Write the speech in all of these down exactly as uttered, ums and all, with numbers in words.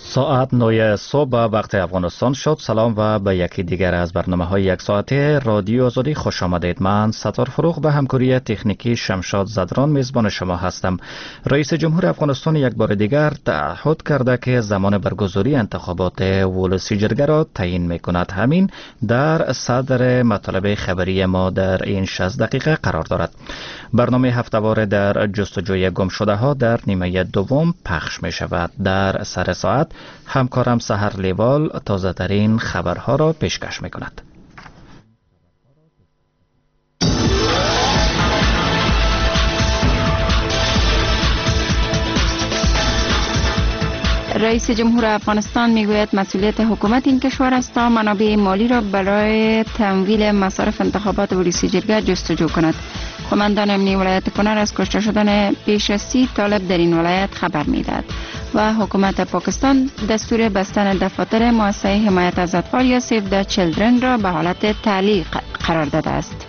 ساعت نه صبح وقت افغانستان شد. سلام و به یکی دیگر از برنامه های یک ساعته رادیو آزادی خوش آمدید. من ستار فروغ به همکاری تکنیکی شمشاد زدران میزبان شما هستم. رئیس جمهور افغانستان یک بار دیگر تعهد کرده که زمان برگزاری انتخابات ولسی جرگه را تعیین میکند. همین در صدر مطالب خبری ما در این شصت دقیقه قرار دارد. برنامه هفته‌وار در جستجوی گم شده ها در نیمه دوم پخش می شود. در سر ساعت همکارم سحر لیوال تازه ترین خبرها را پیشکش می کند. رئیس جمهور افغانستان میگوید مسئولیت حکومت این کشور است تا منابع مالی را برای تمویل مصارف انتخابات ولسی جرگه جستجو کند. قماندان امنیه ولایت کنر از کشته شدن بیش از سی طالب در این ولایت خبر میداد و حکومت پاکستان دستور بستن دفاتر مؤسسه حمایت از اطفال یا سیو د چیلدرن را به حالت تعلیق قرار داده است.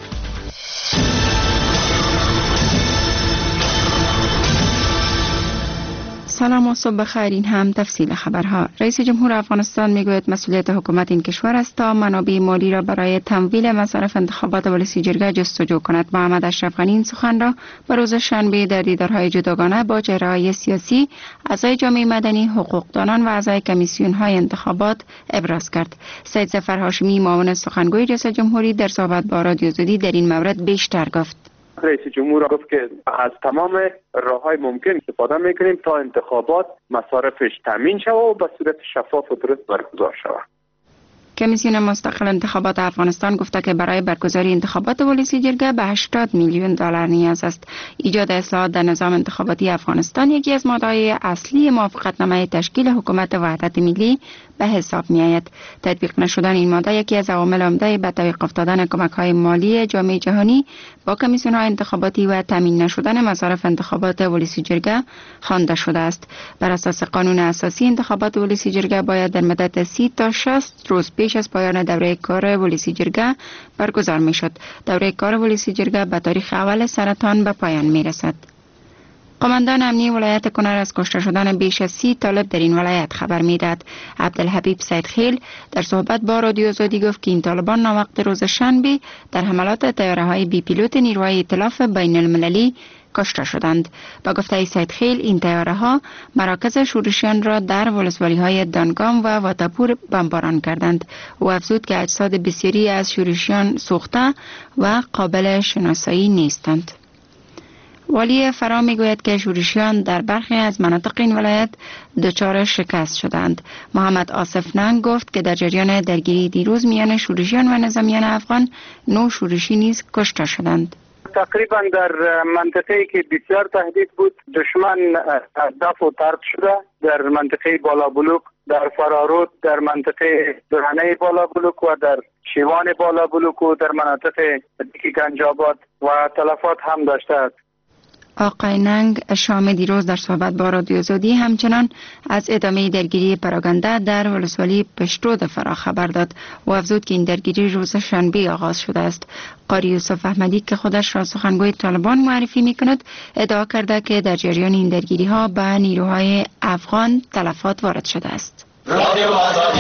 سلام و صبح بخیر. این هم تفصیل خبرها. رئیس جمهور افغانستان میگوید مسئولیت حکومت این کشور است تا منابع مالی را برای تمویل مصارف انتخابات ولسی جرگه جستجو کند. محمد اشرف غنی این سخن را به روز شنبه در دیدارهای جداگانه با چهره‌های سیاسی، اعضای جامعه مدنی، حقوقدانان و اعضای کمیسیون‌های انتخابات ابراز کرد. سید ظفر هاشمی معاون سخنگوی رئیس جمهوری در صحبت با رادیو آزادی در این مورد بیشتر گفت. رئیس جمهور گفت که از تمام راه‌های ممکن استفاده می‌کنیم تا انتخابات مصارفش تامین شود و به صورت شفاف و درست برگزار شود. کمیسیون مستقل انتخابات افغانستان گفته که برای برگزاری انتخابات ولسی جرگه به هشتاد میلیون دلار نیاز است. ایجاد اصلاحات در نظام انتخاباتی افغانستان یکی از ماده‌های اصلی موافقتنامه تشکیل حکومت وحدت ملی به حساب می آید. تطبیق نشدن این ماده یکی از عوامل عمده به توقف افتادن کمک‌های مالی جامعه جهانی با کمیسیون‌های انتخاباتی و تامین نشدن مصارف انتخابات ولسی جرگه خوانده شده است. بر اساس قانون اساسی انتخابات ولسی جرگه باید در مدت سی تا شصت روز پیش از پایان دوره کار ولسی جرگه برگزار می شد. دوره کار ولسی جرگه به تاریخ اول سرطان به پایان می رسد. قماندان امنیه ولایت کنر از کشته شدن بیش از سی طالب در این ولایت خبر میداد. عبدالحبیب سیدخیل در صحبت با رادیو آزادی گفت که این طالبان ناوقت روز شنبه در حملات طیاره‌های بی پیلوت نیروهای ائتلاف بین المللی کشته شدند. با گفته سیدخیل این طیاره‌ها مراکز شورشیان را در ولسوالی‌های دانگام و واتاپور بمباران کردند. او افزود که اجساد بسیاری از شورشیان سوخته و قابل شناسایی نیستند. والی فرا میگوید که شورشیان در برخی از مناطق این ولایت دچار شکست شدند. محمد آصف ننگ گفت که در جریان درگیری دیروز میان شورشیان و نظامیان افغان نو شورشی نیز کشته شدند. تقریبا در منطقه‌ای که بسیار تهدید بود دشمن دفع و طرد شده. در منطقه بالا بلوک، در فرارود، در منطقه درانه بالا بلوک و در شیوان بالا بلوک و در مناطق دیکی گنجاباد و تلفات هم داشته است. آقای ننگ شام دیروز در صحبت با رادیو آزادی همچنان از ادامه درگیری پراگنده در ولسوالی پشترود فرا خبر داد و افزود که این درگیری روز شنبه آغاز شده است. قاری یوسف احمدی که خودش را سخنگوی طالبان معرفی می کند ادعا کرده که در جریان این درگیری ها به نیروهای افغان تلفات وارد شده است. رادیو آزادی.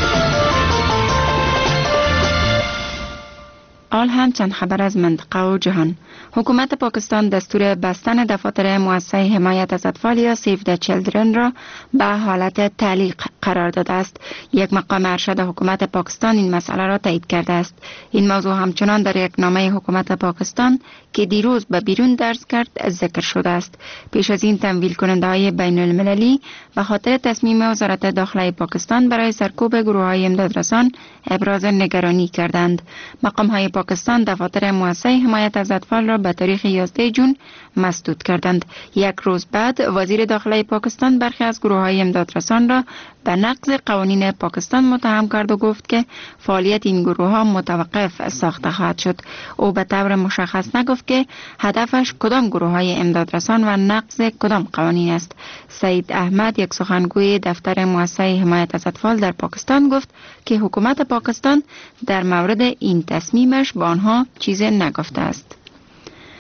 آل هم چند خبر از منطقه و جهان. حکومت پاکستان دستور بستن دفاتر مؤسسه حمایت از اطفال یا سیو د چیلدرن را به حالت تعلیق قرار داده است. یک مقام ارشد حکومت پاکستان این مسئله را تایید کرده است. این موضوع همچنان در یک نامه حکومت پاکستان که دیروز به بیرون درز کرد ذکر شده است. پیش از این تمویل کننده های بین المللی به خاطر تصمیم وزارت داخله پاکستان برای سرکوب گروه های امدادرسان ابراز نگرانی کردند. مقام های پاکستان دفاتر مؤسسه حمایت از اطفال را به تاریخ یازده جون مسدود کردند. یک روز بعد وزیر داخله پاکستان برخی از گروه های امدادرسان را به نقض قوانین پاکستان متهم کرد و گفت که فعالیت این گروه ها متوقف ساخته خواهد شد. او به طور مشخص نگفت که هدفش کدام گروه های امدادرسان و نقض کدام قوانین است. سید احمد یک سخنگوی دفتر مؤسسه حمایت از اطفال در پاکستان گفت که حکومت پاکستان در مورد این تصمیمش با آنها چیزی نگفته است.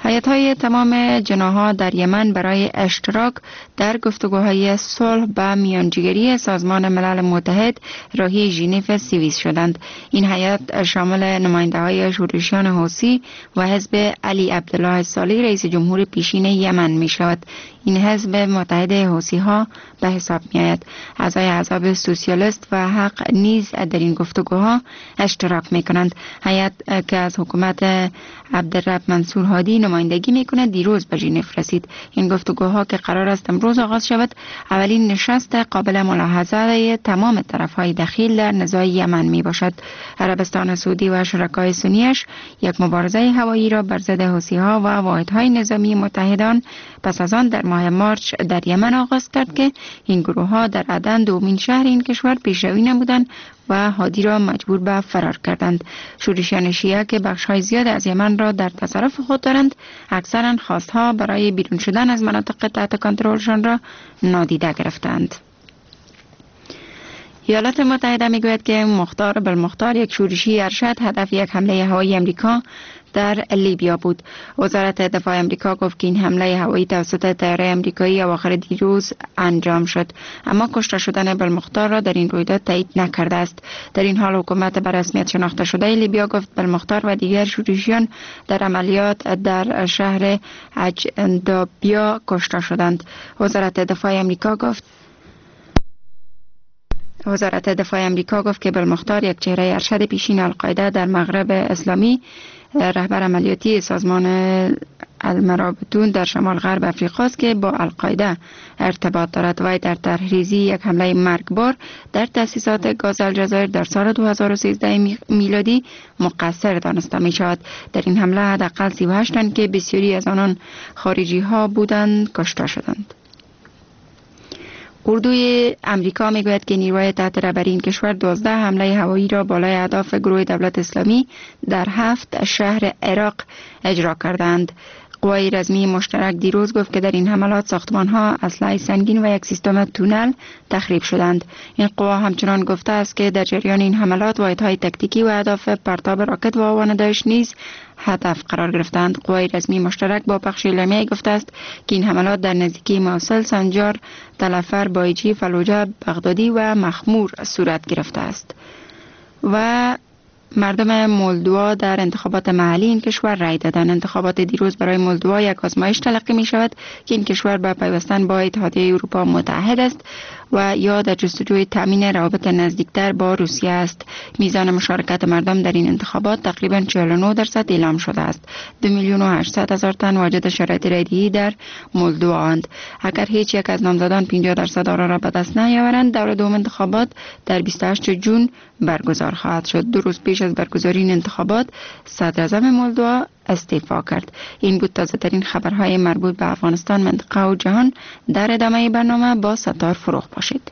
هیئت‌های تمام جناح‌ها در یمن برای اشتراک در گفتگوهای صلح و میانجیگری سازمان ملل متحد راهی ژنو سوئیس شدند. این هیئت شامل نماینده‌های شورشیان حوثی و حزب علی عبدالله صالح رئیس جمهور پیشین یمن می‌شود. این حزب متحد حوثی‌ها به حساب می‌آید. اعضای احزاب سوسیالیست و حق نیز در این گفتگوها اشتراک می‌کنند. هیئت که از حکومت عبدالرب منصور هادی نمایندگی می‌کند دیروز به ژنو رسید. این گفتگوها که قرار است امروز آغاز شود، اولین نشست قابل ملاحظه تمام طرف‌های دخیل در نزاع یمن میباشد. عربستان سعودی و شرکای سنیش یک مبارزه هوایی را بر ضد حوثی‌ها و واحدهای نظامی متحدان پس از آن در ماه مارچ در یمن آغاز کرد که این گروه‌ها در عدن دومین شهر این کشور پیشروی نمودند و هادی را مجبور به فرار کردند. شورشیان شیعه که بخش‌های زیاد از یمن را در تصرف خود دارند، اکثرا خواستها برای بیرون شدن از مناطق تحت کنترلشان را نادیده گرفتند. ایالات متحده میگوید که مختار بالمختار، یک شورشی ارشد، هدف یک حمله هوایی امریکا در لیبیا بود. وزارت دفاع امریکا گفت که این حمله هوایی توسط طیاره امریکایی اواخر دیروز انجام شد، اما کشته شدن بالمختار را در این رویداد تایید نکرده است. در این حال حکومت به رسمیت شناخته شده لیبیا گفت بالمختار و دیگر شورشیان در عملیات در شهر اجدابیا کشته شدند. وزارت دفاع امریکا گفت وزارت دفاع امریکا گفت که بالمختار یک چهره ارشد پیشین القاعده در مغرب اسلامی، رهبر عملیاتی سازمان المرابطون در شمال غرب افریقا است که با القاعده ارتباط دارد. و در طرحریزی یک حمله مرگبار در تأسیسات گاز الجزایر در سال دو هزار و سیزده میلادی مقصر دانسته می شود. در این حمله حداقل سی و هشت تن که بسیاری از آنان خارجی ها بودند کشته شدند. اردوی امریکا میگوید که نیروهای تحت رهبری این کشور دوازده حمله هوایی را بالای اهداف گروه دولت اسلامی در هفت شهر عراق اجرا کردند. قوای رزمی مشترک دیروز گفت که در این حملات ساختمان‌ها، اسلحه سنگین و یک سیستم تونل تخریب شدند. این قوا همچنان گفته است که در جریان این حملات واحدهای تکتیکی و اهداف پرتاب راکت و آوان داعش نیز هدف قرار گرفتند. قوای رزمی مشترک با پخش اعلامیه‌ای گفته است که این حملات در نزدیکی موصل، سنجار، تلفر، بایجی، فلوجه، بغدادی و مخمور صورت گرفته است. و مردم مولدوا در انتخابات محلی این کشور رای دادند. انتخابات دیروز برای مولدوا یک آزمایش تلقی می شود که این کشور با پیوستن با اتحادیه اروپا متحد است و یا در جستجوی تامین روابط نزدیکتر با روسیه است. میزان مشارکت مردم در این انتخابات تقریباً چهل و نه درصد اعلام شده است. دو میلیون و هشتصد هزار تن واجد شرایط رایدهی در مولدوا اند. اگر هیچ یک از نامزدان پنجاه درصد آرا را به دست نیاورند، دور دوم انتخابات در بیست و هشتم ژوئن برگزار خواهد شد. دو روز پیش از برگزاری این انتخابات صدر اعظم مولدوا استعفا کرد. این بود تازه ترین خبرهای مربوط به افغانستان، منطقه و جهان. در ادامه برنامه با ستار فروغ باشید.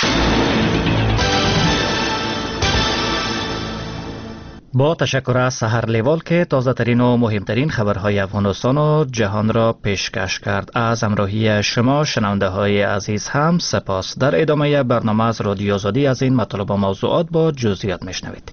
با تشکر از سحر لیوال که تازه ترین و مهمترین خبرهای افغانستان و جهان را پیشکش کرد. از همراهی شما شنونده های عزیز هم سپاس. در ادامه برنامه از رادیو آزادی از این مطالب و موضوعات با جزئیات میشنوید.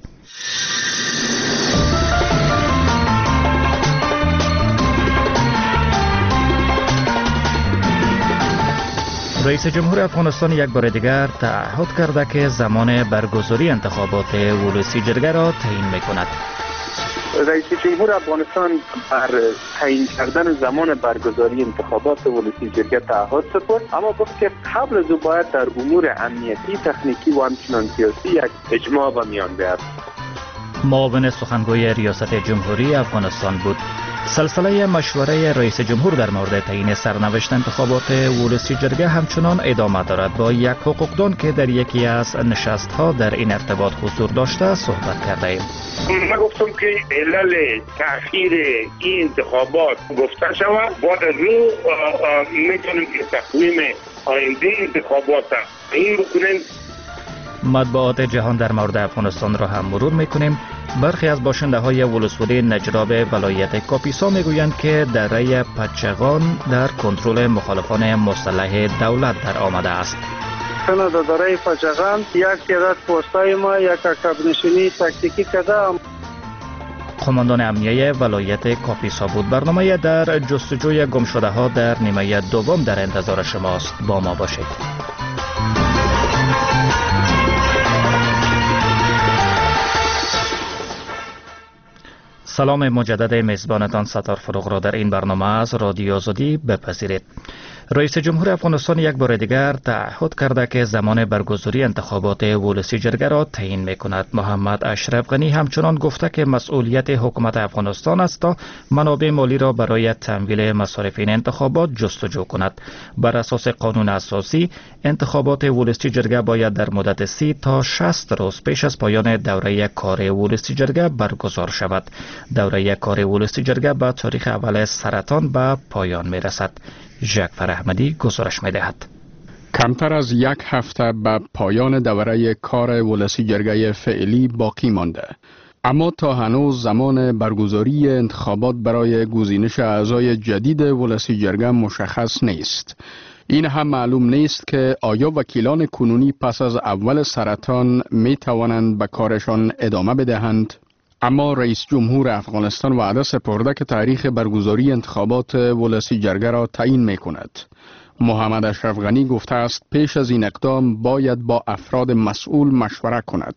رئیس جمهور افغانستان یک بار دیگر تعهد کرده که زمان برگزاری انتخابات ولسی جرگه را تعیین میکند. رئیس جمهور افغانستان بر تعیین کردن زمان برگزاری انتخابات ولسی جرگه تعهد سپرد، اما گفت که قبل از او باید در امور امنیتی، تکنیکی و همچنین سیاسی یک اجماع به میان بیاید. معاون سخنگوی ریاست جمهوری افغانستان بود. سلسله مشوره رئیس جمهور در مورد تعیین سرنوشت انتخابات ولسی جرگه همچنان ادامه دارد. با یک حقوقدان که در یکی از نشست‌ها در این ارتباط حضور داشته صحبت کرده ایم. من گفتم که علل تأخیر این انتخابات گفته شود، بعد از اون میتونیم که تقویم آینده انتخابات این بکنیم. مطبوعات جهان در مورد افغانستان را هم مرور میکنیم. برخی از باشنده های ولسوالی نجراب ولایت کاپیسا میگویند که دره پچغان در کنترل مخالفان مسلح دولت در آمده است. در دره پچغان یک تعداد پستای ما یک عقب نشینی تاکتیکی کرده. قماندان امنیه ولایت کاپیسا بود. برنامه در جستجوی گمشده ها در نیمه دوم در انتظار شماست. با ما باشید. سلام مجدد میزبانتان ستار فروغ را در این برنامه از رادیو آزادی بپذیرید. رئیس جمهور افغانستان یک بار دیگر تعهد کرده که زمان برگزاری انتخابات ولسی جرگه را تعیین می‌کند. محمد اشرف غنی همچنان گفته که مسئولیت حکومت افغانستان است تا منابع مالی را برای تمویل مصارف این انتخابات جستجو کند. بر اساس قانون اساسی انتخابات ولسی جرگه باید در مدت سی تا شصت روز پیش از پایان دوره کار ولسی جرگه برگزار شود. دوره کار ولسی جرگه به تاریخ اول سرطان به پایان می‌رسد. جعفر احمدی گزارش می‌دهد. کمتر از یک هفته به پایان دوره کار ولسی جرگه فعلی باقی مانده، اما تا هنوز زمان برگزاری انتخابات برای گزینش اعضای جدید ولسی جرگه مشخص نیست. این هم معلوم نیست که آیا وکیلان کنونی پس از اول سرطان می توانند به کارشان ادامه بدهند. اما رئیس جمهور افغانستان وعده سپرده که تاریخ برگزاری انتخابات ولسی جرگه را تعیین می کند. محمد اشرف غنی گفته است پیش از این اقدام باید با افراد مسئول مشوره کند.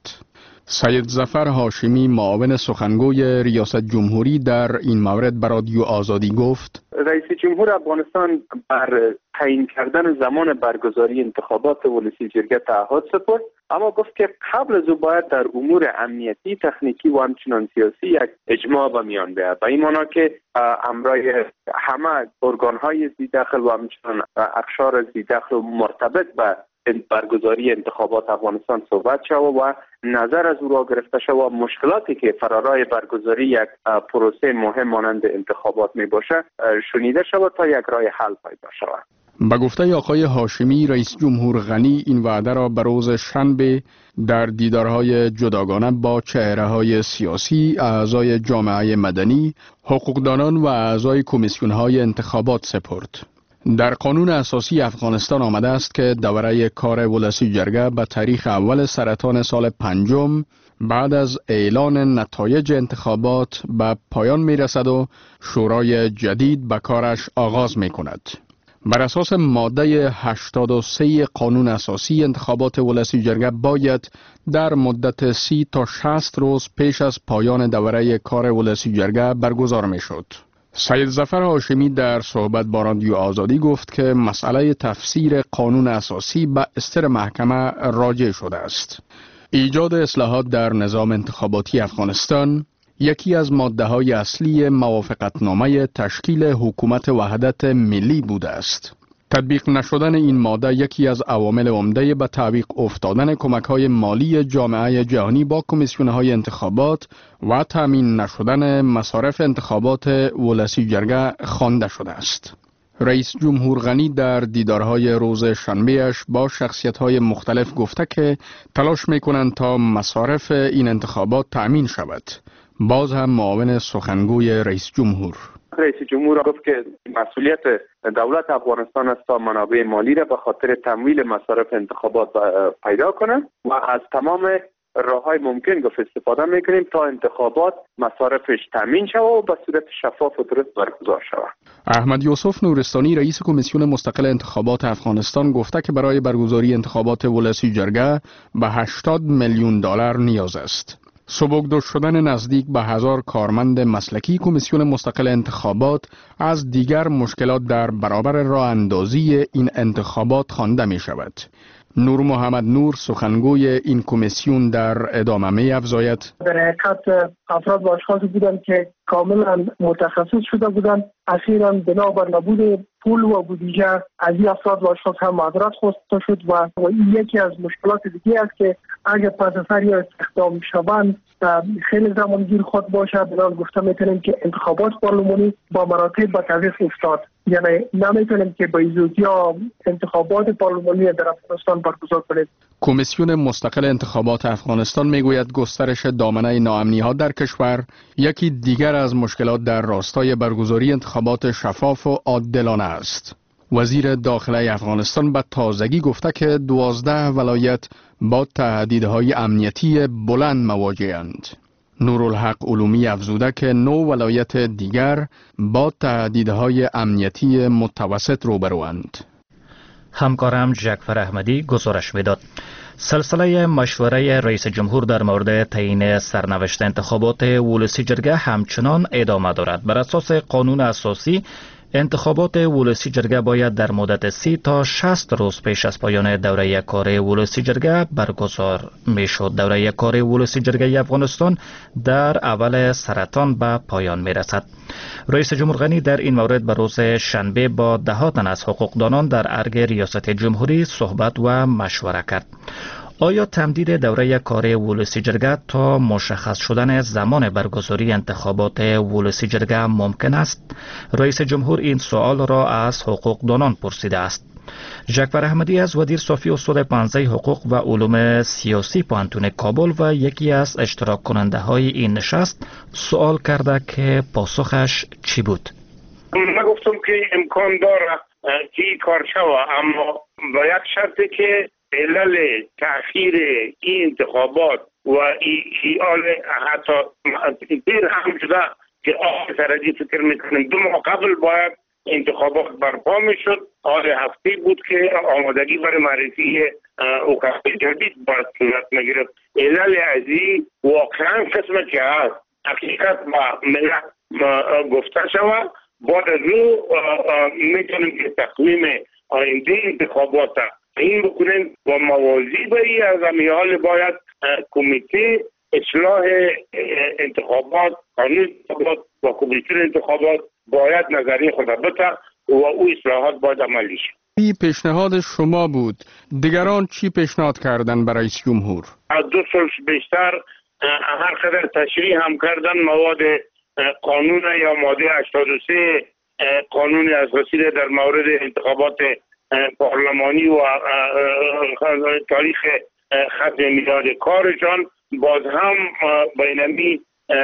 سید ظفر هاشمی معاون سخنگوی ریاست جمهوری در این مورد به رادیو آزادی گفت رئیس جمهور افغانستان بر تعیین کردن زمان برگزاری انتخابات ولسی جرگه تعهد سپرد، اما گفت که قبل از او باید در امور امنیتی، تکنیکی و همچنان سیاسی یک اجماع به میان بیاید. به این معنی که امرای همه ارگان‌های ذی‌دخل و همچنان اقشار ذی‌دخل مرتبط به برگزاری انتخابات افغانستان صحبت شود و نظر از او را گرفته شود و مشکلاتی که فرارای برگزاری یک پروسه مهم مانند انتخابات می باشد شنیده شود تا یک راه حل پیدا شود. با گفته آقای هاشمی، رئیس جمهور غنی این وعده را به روز شنبه در دیدارهای جداگانه با چهره‌های سیاسی، اعضای جامعه مدنی، حقوقدانان و اعضای کمیسیون‌های انتخابات سپرد. در قانون اساسی افغانستان آمده است که دوره کار ولسی جرگه به تاریخ اول سرطان سال پنجم بعد از اعلان نتایج انتخابات به پایان می رسد و شورای جدید به کارش آغاز می کند. بر اساس ماده هشتاد و سه قانون اساسی انتخابات ولسی جرگه باید در مدت سی تا شصت روز پیش از پایان دوره کار ولسی جرگه برگزار می شد. سید ظفر هاشمی در صحبت با رادیو آزادی گفت که مسئله تفسیر قانون اساسی به استر محکمه راجع شده است. ایجاد اصلاحات در نظام انتخاباتی افغانستان یکی از ماده‌های اصلی موافقتنامه تشکیل حکومت وحدت ملی بوده است. تطبیق نشدن این ماده یکی از عوامل عمده به تعویق افتادن کمک‌های مالی جامعه جهانی با کمیسیون‌های انتخابات و تامین نشدن مصارف انتخابات ولسی جرگه خوانده شده است. رئیس جمهور غنی در دیدارهای روز شنبه‌اش با شخصیت‌های مختلف گفته که تلاش می‌کنند تا مصارف این انتخابات تامین شود. باز هم معاون سخنگوی رئیس جمهور رئیس جمهور گفت که مسئولیت دولت افغانستان است تا منابع مالی را به خاطر تمویل مصارف انتخابات پیدا کنند و از تمام راه‌های ممکن گفت استفاده می‌کنیم تا انتخابات مصارفش تامین شود و به صورت شفاف و درست برگزار شود. احمد یوسف نورستانی رئیس کمیسیون مستقل انتخابات افغانستان گفته که برای برگزاری انتخابات ولسی جرگه به هشتاد میلیون دلار نیاز است. سبکدوش شدن نزدیک به هزار کارمند مسلکی کمیسیون مستقل انتخابات از دیگر مشکلات در برابر راه اندازی این انتخابات خوانده می شود. نور محمد نور سخنگوی این کمیسیون در ادامه می افزاید در حقیقت افراد و اشخاصی بودند که کاملا متخصص شده بودند، اخیراً بنابر نبود پول و بودجه از این افراد و اشخاص هم معذرت خواسته شد و این یکی از مشکلات دیگه است که اگر پس از هر یا استخدام شوند خیلی زمانگیر خود باشه. بنابراین گفته میتونیم که انتخابات پارلمانی با مراتب به تعویق افتاد، یعنی نمیتونیم که با زودی انتخابات پارلمانی در افغانستان برگزار کنیم. کمیسیون مستقل انتخابات افغانستان میگوید گسترش دامنه ناامنی ها در کشور یکی دیگر از مشکلات در راستای برگزاری انتخابات شفاف و عادلانه است. وزیر داخله افغانستان به تازگی گفته که دوازده ولایت با تهدیدهای امنیتی بلند مواجه‌اند. نورالحق علومی افزوده که نو ولایت دیگر با تهدیدهای امنیتی متوسط روبروند. همکارم جعفر احمدی گزارش میداد. سلسله مشوره رئیس جمهور در مورد تعیین سرنوشت انتخابات ولسی جرگه همچنان ادامه دارد. بر اساس قانون اساسی انتخابات ولسی جرگه باید در مدت سی تا شصت روز پیش از پایان دوره کار ولسی جرگه برگزار می شد. دوره کار ولسی جرگه افغانستان در اول سرطان به پایان می رسد. رئیس جمهور غنی در این مورد به روز شنبه با ده ها تن از حقوقدانان در ارگ ریاست جمهوری صحبت و مشوره کرد. آیا تمدید دوره کار ولسی جرگه تا مشخص شدن زمان برگزاری انتخابات ولسی جرگه ممکن است؟ رئیس جمهور این سوال را از حقوقدانان پرسیده است. جعفر احمدی از ودیر صافی استاد پانزده حقوق و علوم سیاسی پوهنتون کابل و یکی از اشتراک کننده های این نشست سوال کرده که پاسخش چی بود؟ من گفتم که امکان داره که این کار شود، اما با یک شرطی که علل تأخیر این انتخابات و ایال حتی دیر هم شده که آقای سرجی فکر میکنیم دو ماه قبل باید انتخابات برپا میشد. آل هفته بود که آمادگی برای معرفی اوقات جدید باید صورت میگرفت. علل ازی واقعا قسمت که هست حقیقت با ملت گفته شود. بعد از او میتونیم که تقویم آینده انتخابات این بکنیم و موازی به این از همین حال باید کمیته اصلاح انتخابات، قانون انتخابات و کمیته انتخابات باید نظری خود بده و او اصلاحات باید عملی شد. این پیشنهاد شما بود. دیگران چی پیشنهاد کردن برای رئیس جمهور؟ از دو سال بیشتر هر قدر تشریح هم کردن مواد قانون یا ماده هشتاد و سه قانون اساسی در مورد انتخابات پارلمانی و تاریخ ختم میلاد کارشان باز هم بینمی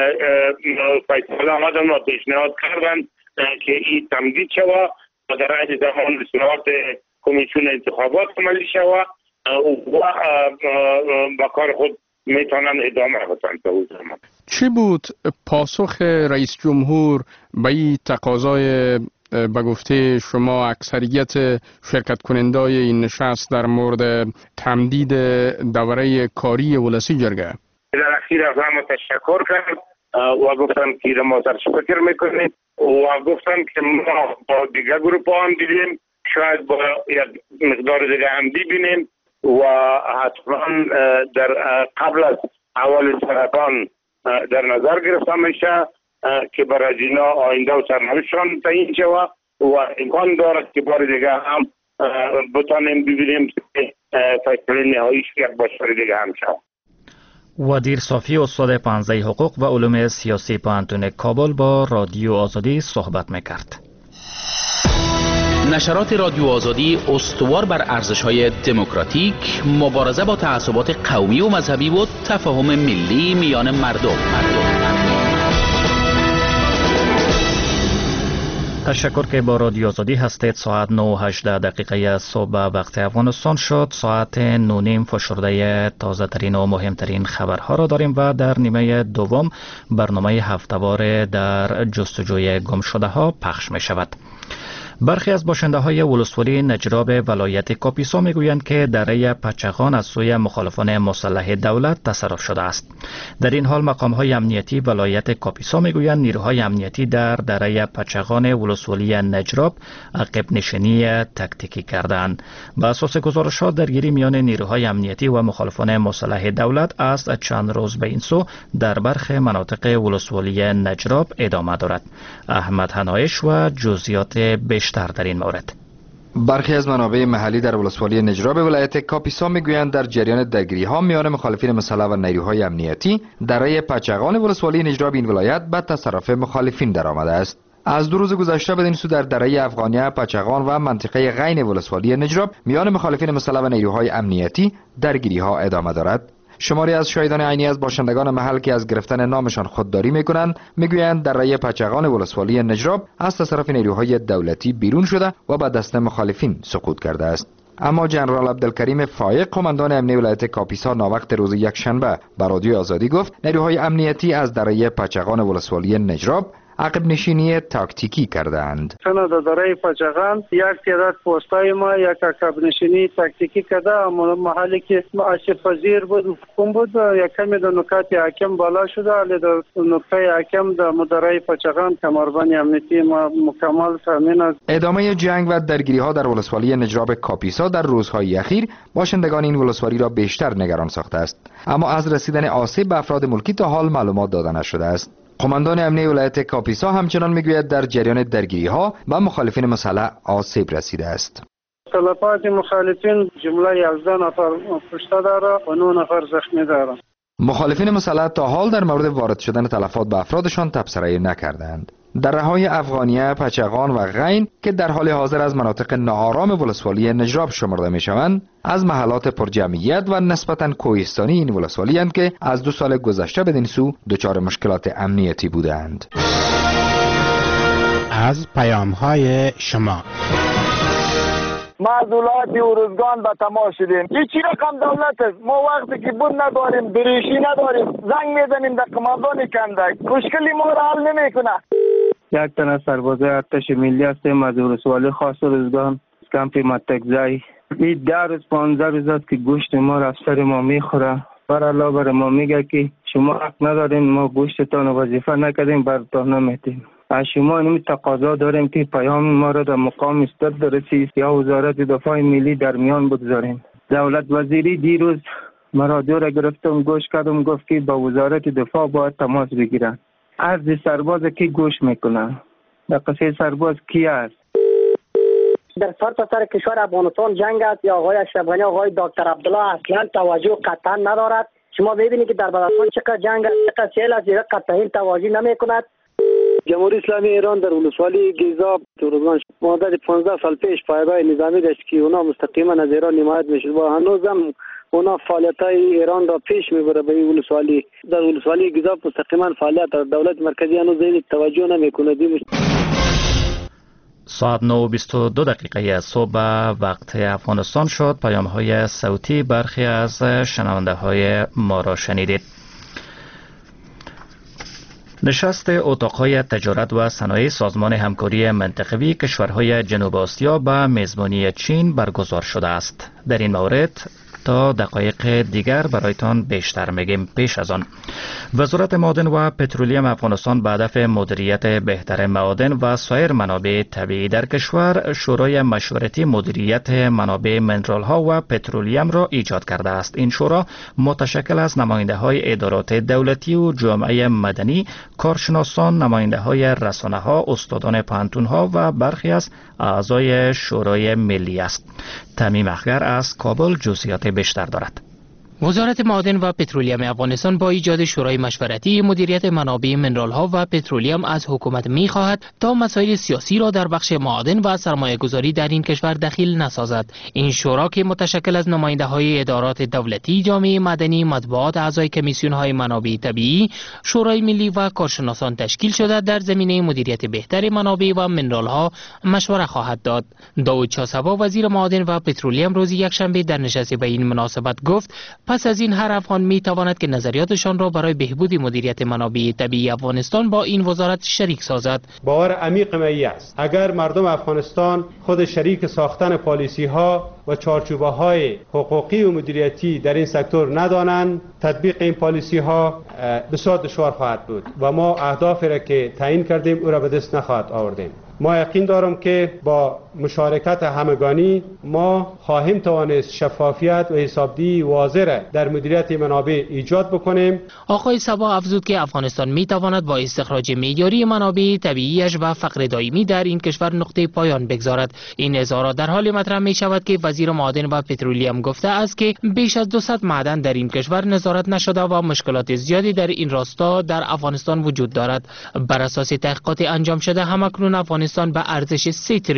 فیصله آمدن و پیشنهاد کردن که این تمدید شود و در عهد زمان اصلاحات کمیسیون انتخابات عملی شود و با کار خود میتونن ادامه بدن. تا اون زمان چی بود پاسخ رئیس جمهور به این تقاضای به گفته شما اکثریت شرکت کنندای این نشست در مورد تمدید دوره کاری ولسی جرگه؟ در اخیر از همه تشکر کرد و گفتم که ما سرش فکر میکنیم و گفتم که ما با دیگه گروپ هم دیدیم، شاید با یک مقدار دیگه هم ببینیم و حتما در قبل از اول سرطان در نظر گرفته میشه که برای اینا آینده و سرنوشتشان تعیین شود و امکان دارد که بار دیگه هم بتانیم ببینیم که فیصله نهاییش یک بار دیگه هم شود. ودیر صافی استاد پانزده حقوق و علوم سیاسی پوهنتون کابل با رادیو آزادی صحبت میکرد. نشرات رادیو آزادی استوار بر ارزش‌های دموکراتیک، مبارزه با تعصبات قومی و مذهبی و تفاهم ملی میان مردم. تشکر که با رادیو آزادی هستید. ساعت نه و هجده دقیقه صبح وقت افغانستان شد. ساعت نه نیم فشرده تازه ترین و مهمترین خبرها را داریم و در نیمه دوم برنامه هفته‌وار در جستجوی گم شده ها پخش می شود. برخی از باشنده های ولسوالی نجراب ولایت کاپیسا می گویند که دره پچغان از سوی مخالفان مسلح دولت تصرف شده است. در این حال مقام های امنیتی ولایت کاپیسا می گویند نیروهای امنیتی در دره پچغان ولسوالی نجراب عقب نشینی تکتیکی کردند. به اساس گزارش ها درگیری میان نیروهای امنیتی و مخالفان مسلح دولت از چند روز به این سو در برخی مناطق ولسوالی نجراب ادامه دارد. احمد حنایش و جزئیات بیشتر در این مورد. برخی از منابع محلی در ولسوالی نجراب ولایت کاپیسا میگویند در جریان درگیری ها میان مخالفین مسلح و نیروهای امنیتی دره پچغان ولسوالی نجراب این ولایت به تصرف مخالفین درآمده است. از دو روز گذشته بدین سو در دره افغانیه پچغان و منطقه غین ولسوالی نجراب میان مخالفین مسلح و نیروهای امنیتی درگیری ها ادامه دارد. شماری از شاهدان عینی از باشندگان محل که از گرفتن نامشان خودداری میکنند میگویند دره پچغان ولسوالی نجراب از تصرف نیروهای دولتی بیرون شده و به دست مخالفین سقوط کرده است. اما جنرال عبدالکریم فایق قماندان امنیه ولایت کاپیسا ناوقت روز یکشنبه به رادیو آزادی گفت نیروهای امنیتی از دره پچقان ولسوالی نجراب عقب نشینی تاکتیکی کردند. چون در دره پچقان یک تعداد پستای ما یک عقب نشینی تاکتیکی کرده، اما محلی که آسیب پذیر بود حکم بود یک کمی در نکات حاکم بالا شده، ولی در نقطه حاکم در دره پچقان کمربند امنیتی ما مکمل تامین است. ادامه جنگ و درگیری ها در ولسوالی نجراب کاپیسا در روزهای اخیر باشندگان این ولسوالی را بیشتر نگران ساخته است، اما از رسیدن آسیب به افراد ملکی تا حال معلومات داده نشده است. قماندان امنیه ولایت کاپیسا همچنان میگوید در جریان درگیری ها و مخالفین مسلح آسیب رسیده است. تلفات مخالفین جمله یازده نفر کشته داره و نه نفر زخمی داره. مخالفین مسلح تا حال در مورد وارد شدن تلفات به افرادشان تبصره نکردند. دره‌های افغانیه، پچقان و غین که در حال حاضر از مناطق ناآرام ولسوالی نجراب شمرده میشوند، از محلات پرجمعیت و نسبتاً کوهستانی این ولسوالی اند که از دو سال گذشته بدین سو دچار مشکلات امنیتی بودند. از پیام‌های شما معضولات ارزگان به تماس شدیم. این چی رقم دولت است؟ ما وقتی که بود نداریم، دریشی نداریم، زنگ میزنیم در قماندان کندک، مشکلی ما را حل نمیکنه. یک تن سربازای ارتش ملی هستیم از ولسوالی خاص ارزگان، کمپ متکزای. این ده روز پانزده روز است که گوشت ما را افسر ما میخوره. بر الله بر ما میگه که شما حق ندارین، ما گوشتتان وظیفه نکردیم، برتان نمیتیم. از شما اینمی تقاضا داریم که پیام ما را در مقام استاد رسید یا وزارت دفاع ملی در میان بگذاریم. دولت وزیری دیروز مرادیو را گرفتم گوش کردم، گفت که با وزارت دفاع باید تماس بگیرن. عرض سرباز کی گوش میکنه؟ در قصه سرباز کی است؟ در سر تا سر کشور افغانستان جنگ است یا آقای اشرف غنی آقای دکتر عبدالله اصلا توجه قطعا ندارد. شما ببینید که در بلوچستان چقدر جنگ است، چقدر سیل است، قطعا توجه نمیکند. جمهوری اسلامی ایران در ولسوالی گیزاب تورزمان مدت پانزده سال پیش پایگاه نظامی داشت که اونا مستقیما از ایران حمایت میشد و هنوزم اونا فعالیت‌های ایران را پیش میبره به این ولسوالی. در ولسوالی گیزاب مستقیما فعالیت دولت مرکزی هنوز توجه نمیکنه. ساعت نه و بیست و دو دقیقه از صبح وقت افغانستان شد. پیام های صوتی برخی از شنونده های ما را شنیدید. نشست اتاقهای تجارت و صنایع سازمان همکاری منطقوی کشورهای جنوب آسیا به میزبانی چین برگزار شده است. در این مورد تا دقایق دیگر برایتان بیشتر میگیم. پیش از آن وزارت معادن و پترولیم افغانستان به هدف مدیریت بهتر معادن و سایر منابع طبیعی در کشور شورای مشورتی مدیریت منابع منرال ها و پترولیم را ایجاد کرده است. این شورا متشکل از نماینده های ادارات دولتی و جامعه مدنی، کارشناسان، نماینده های رسانه ها، استادان پانتون ها و برخی از اعضای شورای ملی است. تمیم اخگر از کابل جزئیات بیشتر دارد. وزارت معادن و پترولیم افغانستان با ایجاد شورای مشورتی مدیریت منابع منرال ها و پترولیم از حکومت می خواهد تا مسائل سیاسی را در بخش معادن و سرمایه گذاری در این کشور دخیل نسازد. این شورا که متشکل از نماینده های ادارات دولتی، جامعه مدنی، مطبوعات، اعضای کمیسیون های منابع طبیعی، شورای ملی و کارشناسان تشکیل شده در زمینه مدیریت بهتر منابع و منرال ها مشوره خواهد داد. داود چاسبا وزیر معادن و پترولیم روز یکشنبه در نشست به این مناسبت گفت پس از این هر افغان می تواند که نظریاتشان را برای بهبود مدیریت منابع طبیعی افغانستان با این وزارت شریک سازد. باور عمیق می است اگر مردم افغانستان خود شریک ساختن پالیسی ها و چارچوبه های حقوقی و مدیریتی در این سکتور ندانند، تطبیق این پالیسی ها بسیار دشوار خواهد بود و ما اهدافی را که تعیین کردیم او را به دست نخواهد آوردیم. ما یقین دارم که با مشارکت همگانی ما خواهیم توانست شفافیت و حسابدهی واضح در مدیریت منابع ایجاد بکنیم. آقای صبا افزود که افغانستان می تواند با استخراج معیاری منابع طبیعیش و فقر دائمی در این کشور نقطه پایان بگذارد. این اظهارات در حال مطرح می شود که وزیر معادن و پترولیم گفته است که بیش از دویست معدن در این کشور نظارت نشده و مشکلات زیادی در این راستا در افغانستان وجود دارد. بر اساس تحقیقات انجام شده همکنون افغانستان به ارزش سه تریلیون دلار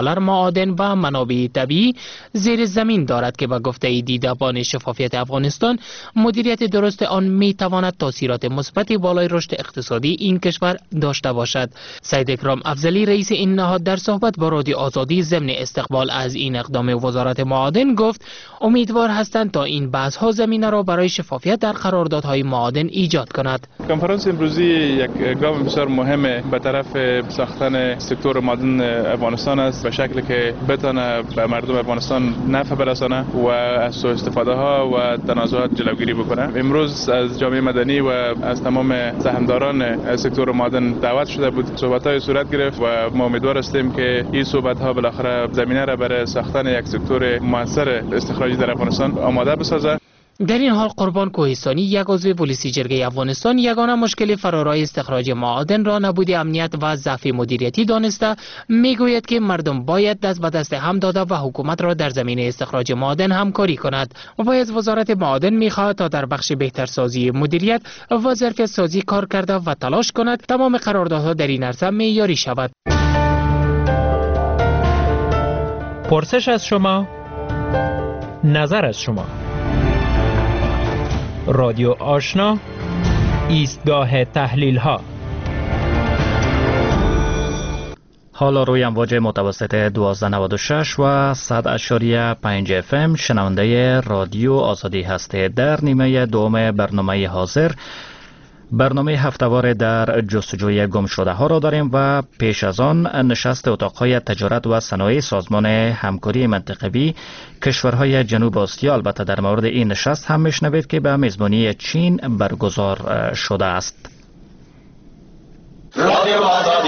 دلار معادن و منابع طبیعی زیر زمین دارد که به گفته دیدبان شفافیت افغانستان مدیریت درست آن می تواند تاثیرات مثبت بالای رشد اقتصادی این کشور داشته باشد. سید اکرام افضلی رئیس این نهاد در صحبت با رادیو آزادی ضمن استقبال از این اقدام وزارت معادن گفت امیدوار هستند تا این بحث ها زمینه را برای شفافیت در قراردادهای معادن ایجاد کند. کنفرانس امروزی یک گام بسیار مهم به طرف ساختن سکتور معادن افغانستان است به شکلی که بتونه به مردم افغانستان نفع برسانه و از سوء استفاده ها و تنازعات جلوگیری بکنه. امروز از جامعه مدنی و از تمام سهامداران سکتور معادن دعوت شده بود، صحبت‌های صورت گرفت و ما امیدوار هستیم که این صحبت‌ها بالاخره زمینه را برای ساختن یک سکتور موثر استخراجی در افغانستان آماده بسازه. در این حال قربان کوهستانی یک عضو پلیسی جرگه افغانستان یگانه مشکل فرارای استخراج معادن را نبود امنیت و ضعف مدیریتی دانسته میگوید که مردم باید دست به دست هم داده و حکومت را در زمینه استخراج معادن همکاری کند و از وزارت معادن میخواهد تا در بخش بهترسازی مدیریت و ظرفیت سازی کار کرده و تلاش کند تمام قراردادها در این عرصه معیاری شود. پرسش از شما، نظر از شما. رادیو آشنا، ایستگاه تحلیل ها. حالا روی امواج متوسط دوازده نود و شش و صد اشاریه پنج اف ام شنونده رادیو آزادی هستید. در نیمه دوم برنامه حاضر برنامه هفته‌وار در جستجوی گم شده ها را داریم و پیش از آن نشست اتاقهای تجارت و صنایع سازمان همکاری منطقوی کشورهای جنوب آسیا البته در مورد این نشست هم میشنوید که به میزبانی چین برگزار شده است. رادیو آزادی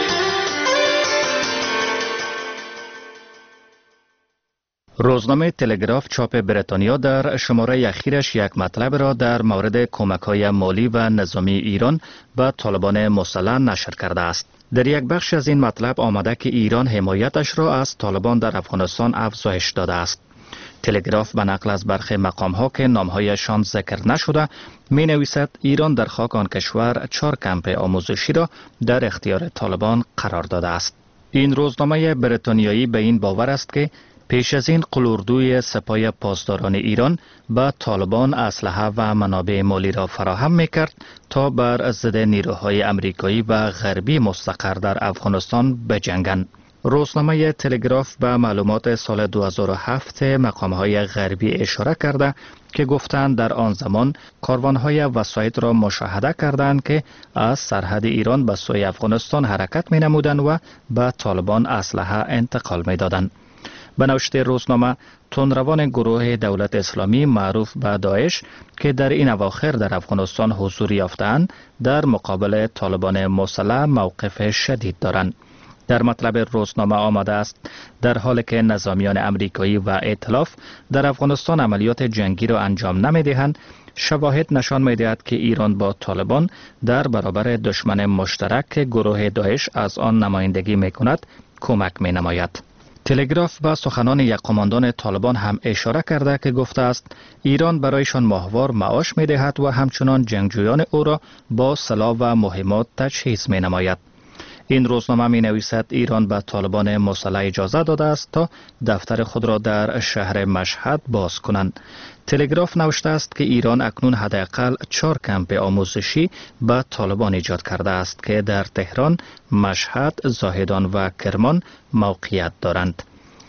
روزنامه تلگراف چاپ بریتانیا در شماره اخیرش یک مطلب را در مورد کمک‌های مالی و نظامی ایران به طالبان مسلح نشر کرده است. در یک بخش از این مطلب آمده که ایران حمایتش را از طالبان در افغانستان افزایش داده است. تلگراف به نقل از برخی مقام‌ها که نام‌هایشان ذکر نشده می نویسد ایران در خاک آن کشور چهار کمپ آموزشی را در اختیار طالبان قرار داده است. این روزنامه بریتانیایی به این باور است که پیش از این قلوردوی سپاه پاسداران ایران به طالبان اسلحه و منابع مالی را فراهم میکرد تا بر ضد نیروهای امریکایی و غربی مستقر در افغانستان بجنگند. روزنامه تلگراف به معلومات سال دو هزار و هفت مقامهای غربی اشاره کرده که گفتند در آن زمان کاروانهای وسایط را مشاهده کردند که از سرحد ایران به سوی افغانستان حرکت می نمودند و به طالبان اسلحه انتقال می دادند. به نوشته روزنامه، تندروان گروه دولت اسلامی معروف به داعش که در این اواخر در افغانستان حضور یافتند در مقابل طالبان مسلح موقف شدید دارند. در مطلب روزنامه آمده است در حالی که نظامیان امریکایی و ائتلاف در افغانستان عملیات جنگی را انجام نمی‌دهند، شواهد نشان می‌دهد که ایران با طالبان در برابر دشمن مشترک گروه داعش از آن نمایندگی می‌کند کمک می‌نماید. تلگراف با سخنان یک قماندان طالبان هم اشاره کرده که گفته است ایران برایشان ماهوار معاش می دهد و همچنان جنگجویان او را با سلاح و مهمات تجهیز می نماید. این روزنامه می نویسد ایران به طالبان مسلح اجازه داده است تا دفتر خود را در شهر مشهد باز کنند. تلگراف نوشته است که ایران اکنون حداقل چهار کمپ آموزشی به طالبان ایجاد کرده است که در تهران، مشهد، زاهدان و کرمان موقعیت دارند.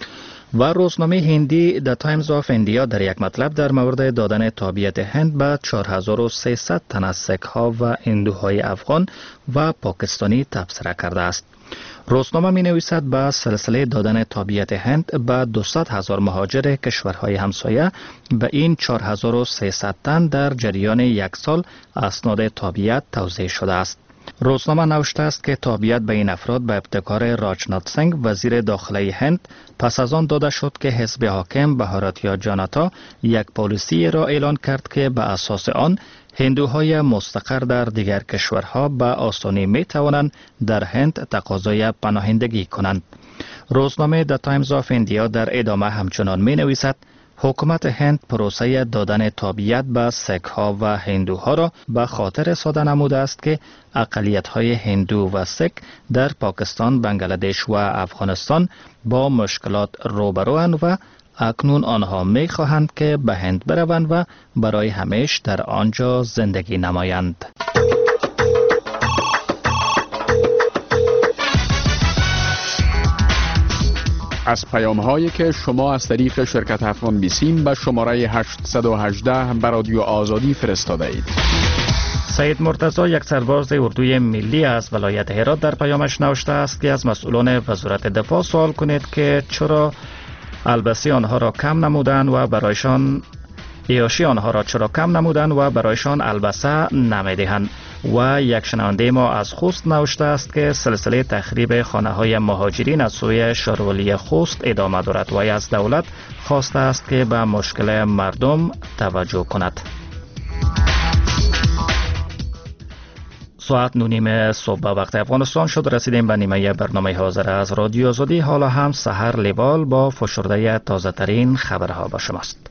و روزنامه هندی د تایمز آف ایندیا در یک مطلب در مورد دادن تابعیت هند به چهار هزار و سیصد تن از سک‌ها و هندوهای افغان و پاکستانی تبصره کرده است. روزنامه می نویسد با سلسله دادن تابعیت هند به دویست هزار مهاجر کشورهای همسایه به این چهار هزار و سیصد تن در جریان یک سال اسناد تابعیت توزیع شده است. روزنامه نوشته است که تابعیت به این افراد به ابتکار راجنات سنگ وزیر داخلی هند پس از آن داده شد که حزب حاکم بهاراتیا جاناتا یک پالیسی را اعلان کرد که به اساس آن هندوهای مستقر در دیگر کشورها به آسانی می توانند در هند تقاضای پناهندگی کنند. روزنامه د تایمز آف ایندیا در ادامه همچنان می نویسد حکومت هند پروسه دادن تابعیت به سیک ها و هندوها را به خاطر ساده نموده است که اقلیت های هندو و سیک در پاکستان، بنگلادش و افغانستان با مشکلات روبروند و اکنون آنها می خواهند که به هند بروند و برای همیشه در آنجا زندگی نمایند. از پیام هایی که شما از طریق شرکت افغان بیسیم به شماره هشت یک هشت به رادیو آزادی فرستاده اید. سید مرتضی، یک سرباز اردوی ملی از ولایت هرات، در پیامش نوشته است که از مسئولان وزارت دفاع سوال کنید که چرا البسی آنها را کم نمودند و برایشان عیاشی آنها را چرا کم نمودند و برایشان البسه نمیدهند. و یک شنونده ما از خوست نوشته است که سلسله تخریب خانه های مهاجرین از سوی شاروالی خوست ادامه دارد و از دولت خواسته است که به مشکل مردم توجه کند. ساعت نونیم صبح به وقت افغانستان شد. رسیدیم به نیمه برنامه حاضر از رادیو آزادی. حالا هم سحر لیوال با فشرده تازه ترین خبرها با شماست.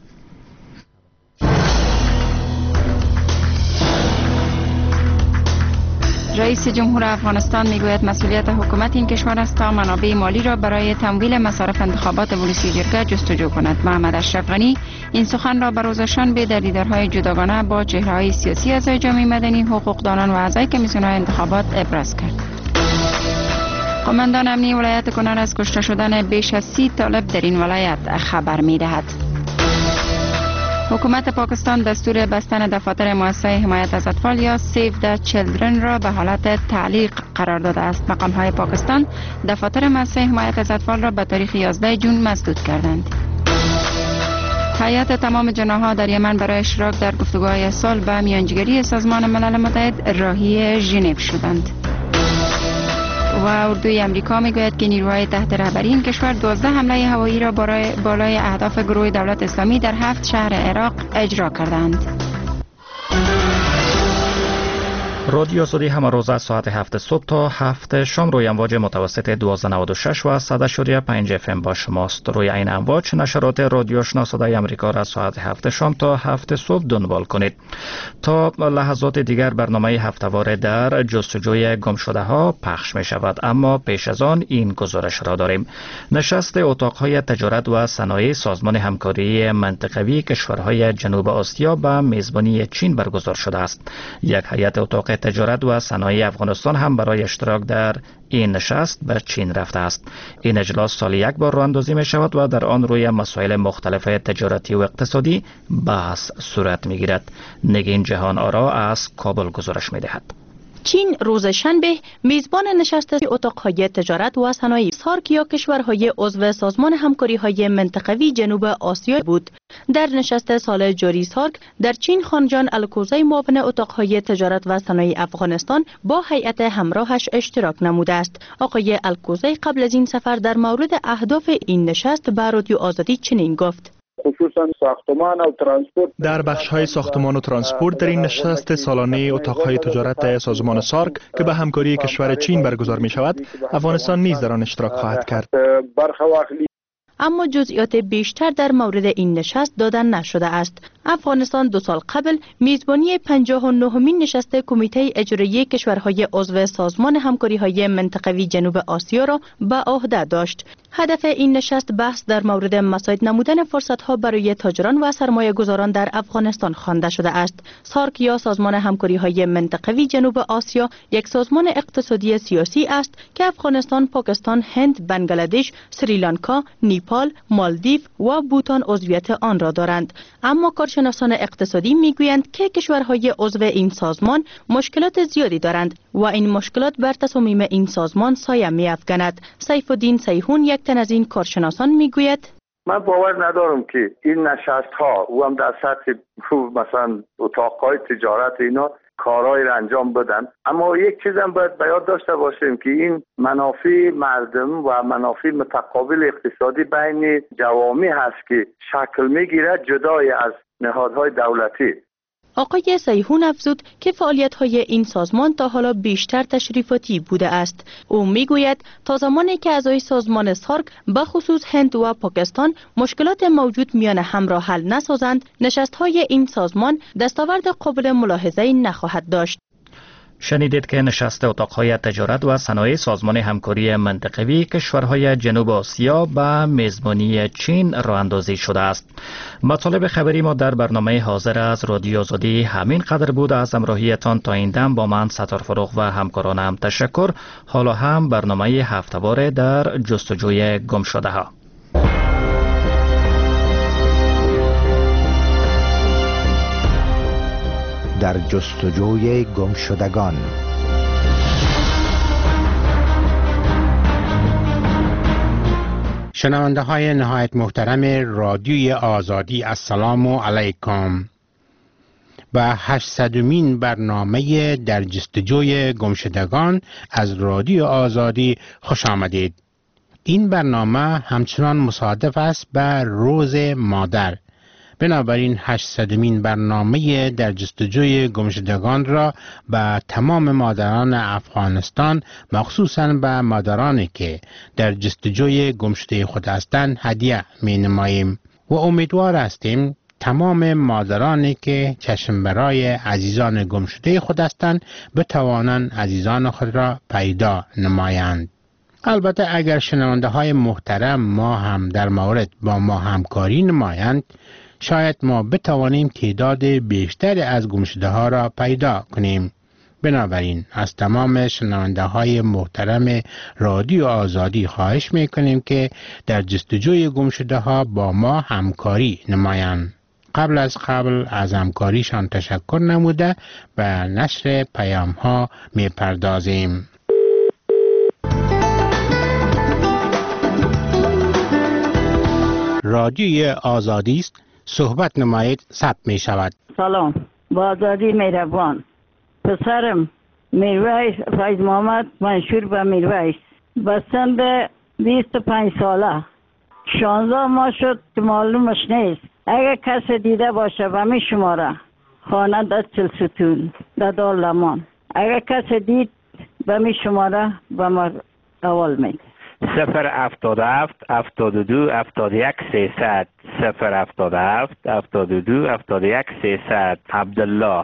رئیس جمهور افغانستان میگوید مسئولیت حکومت این کشور است تا منابع مالی را برای تمویل مصارف انتخابات ولسی جرگه جستجو کند. محمد اشرف غنی این سخن را به روز شنبه در دیدارهای جداگانه با چهره‌های سیاسی اعضای جامعه مدنی، حقوقدانان و اعضای کمیسیون‌های انتخابات ابراز کرد. قماندان امنیه ولایت کنر از کشته شدن بیش از سی طالب در این ولایت خبر می‌دهد. حکومت پاکستان دستور بستن دفاتر مؤسسه حمایت از اطفال یا سیو د چیلدرن را به حالت تعلیق قرار داده است. مقام‌های پاکستان دفاتر مؤسسه حمایت از اطفال را به تاریخ یازده جون مسدود کردند. هیئت تمام جناح‌ها در یمن برای اشتراک در گفتگوهای صلح به میانجیگری سازمان ملل متحد راهی ژنو شدند. و اردوی امریکا میگوید که نیروهای تحت رهبری این کشور دوازده حمله هوایی را بالای اهداف گروه دولت اسلامی در هفت شهر عراق اجرا کردند. رادیو آزادی همه روز از ساعت هفت صبح تا هفت شام روی امواج متوسط دوازده نود و شش و صد و پنج اف ام با شماست. روی این امواج نشرات رادیو آشنا صدای امریکا را از ساعت هفت شام تا هفت صبح دنبال کنید. تا لحظات دیگر برنامه هفته‌وار در جستجوی گمشده ها پخش می شود، اما پیش از آن این گزارش را داریم. نشست اتاقهای تجارت و صنایع سازمان همکاری منطقوی کشورهای جنوب آسیا به میزبانی چین برگزار شده است. یک هیئت اتاق تجارت و صنایع افغانستان هم برای اشتراک در این نشست به چین رفته است. این اجلاس سال یک بار راه اندازی می شود و در آن روی مسائل مختلف تجارتی و اقتصادی بحث صورت می گیرد. نگین جهان آرا از کابل گزارش می دهد. چین روز شنبه میزبان نشست اتاقهای تجارت و صنایع سارک یا کشورهای عضو سازمان همکاری‌های منطقوی جنوب آسیا بود. در نشست سال جاری سارک در چین خانجان الکوزی معاون اتاقهای تجارت و صنایع افغانستان با هیئت همراهش اشتراک نموده است. آقای الکوزی قبل از این سفر در مورد اهداف این نشست به رادیو آزادی چنین گفت: خصوصا ساختمان و ترانسپورت در بخش‌های ساختمان و ترانسپورت در این نشست سالانه اتاق‌های تجارت سازمان سارک که به همکاری کشور چین برگزار می‌شود، افغانستان نیز در آن اشتراک خواهد کرد. اما جزئیات بیشتر در مورد این نشست دادن نشده است. افغانستان دو سال قبل میزبانی پنجاه و نهمین نشست کمیته اجرایی کشورهای عضو سازمان همکاری‌های منطقوی جنوب آسیا را به عهده داشت. هدف این نشست بحث در مورد مساعد نمودن فرصت‌ها برای تاجران و سرمایه‌گذاران در افغانستان خوانده شده است. سارک یا سازمان همکاری‌های منطقوی جنوب آسیا یک سازمان اقتصادی سیاسی است که افغانستان، پاکستان، هند، بنگلادش، سریلانکا، نیپال، مالدیو و بوتان عضویت آن را دارند. اما کارشناسان اقتصادی میگویند که کشورهای عضو این سازمان مشکلات زیادی دارند و این مشکلات بر تصامیم این سازمان سایه می‌افکند. سیف الدین سیحون یک تن از این کارشناسان میگوید: من باور ندارم که این نشست ها و هم در سطح مثلا اتاقهای تجارت اینا کارهای را انجام بدن، اما یک چیز هم باید به یاد داشته باشیم که این منافع مردم و منافع متقابل اقتصادی بین جوامع هست که شکل میگیرد جدای از نهادهای دولتی. آقای سیهون افزود که فعالیت‌های این سازمان تا حالا بیشتر تشریفاتی بوده است. او میگوید تا زمانی که اعضای سازمان سارک به خصوص هند و پاکستان مشکلات موجود میان هم را حل نسازند، نشست‌های این سازمان دستاورد قابل ملاحظه‌ای نخواهد داشت. شنیدید که نشست اتاقهای تجارت و صنایع سازمان همکاری منطقوی کشورهای جنوب آسیا به میزبانی چین راه اندازی شده است. مطالب خبری ما در برنامه حاضر از رادیو آزادی همین قدر بود. از همراهیتان تا این دم با من ستار فروغ و همکارانم تشکر. حالا هم برنامه هفته‌واره در جستجوی گمشده ها. در جستجوی گمشدگان. شنونده های نهایت محترم رادیوی آزادی، السلام علیکم. به هشتصدمین برنامه در جستجوی گمشدگان از رادیو آزادی خوش آمدید. این برنامه همچنان مصادف است به روز مادر. بنابراین هشتصدمین برنامه در جستجوی گمشدگان را به تمام مادران افغانستان، مخصوصاً به مادرانی که در جستجوی گمشده خود هستند، هدیه می نماییم و امیدوار هستیم تمام مادرانی که چشم برای عزیزان گمشده خود هستند بتوانند عزیزان خود را پیدا نمایند. البته اگر شنونده های محترم ما هم در مورد با ما همکاری نمایند، شاید ما بتوانیم تعداد بیشتری از گمشده ها را پیدا کنیم. بنابراین از تمام شنونده های محترم رادیو آزادی خواهش میکنیم که در جستجوی گمشده ها با ما همکاری نمایند. قبل از قبل از همکاریشان تشکر نموده به نشر پیام ها می پردازیم. رادیوی آزادی است، صحبت نمایید، ثبت می شود. سلام، با آزادی مهربان. پسرم میرویس فیض محمد، منشور به میرویس، به سن بیست و پنج ساله، شانزده ماه شد که معلومش نیست. اگر کسی دیده باشه به می شماره خانه در چلستون در دارالمان، اگر کسی دید به می شماره به ما اول میده. صفر هفتاد هفت هفتاد و دو هفتاد و یک سیصد صفر هفتاد هفت هفتاد و دو هفتاد و یک سیصد. عبدالله.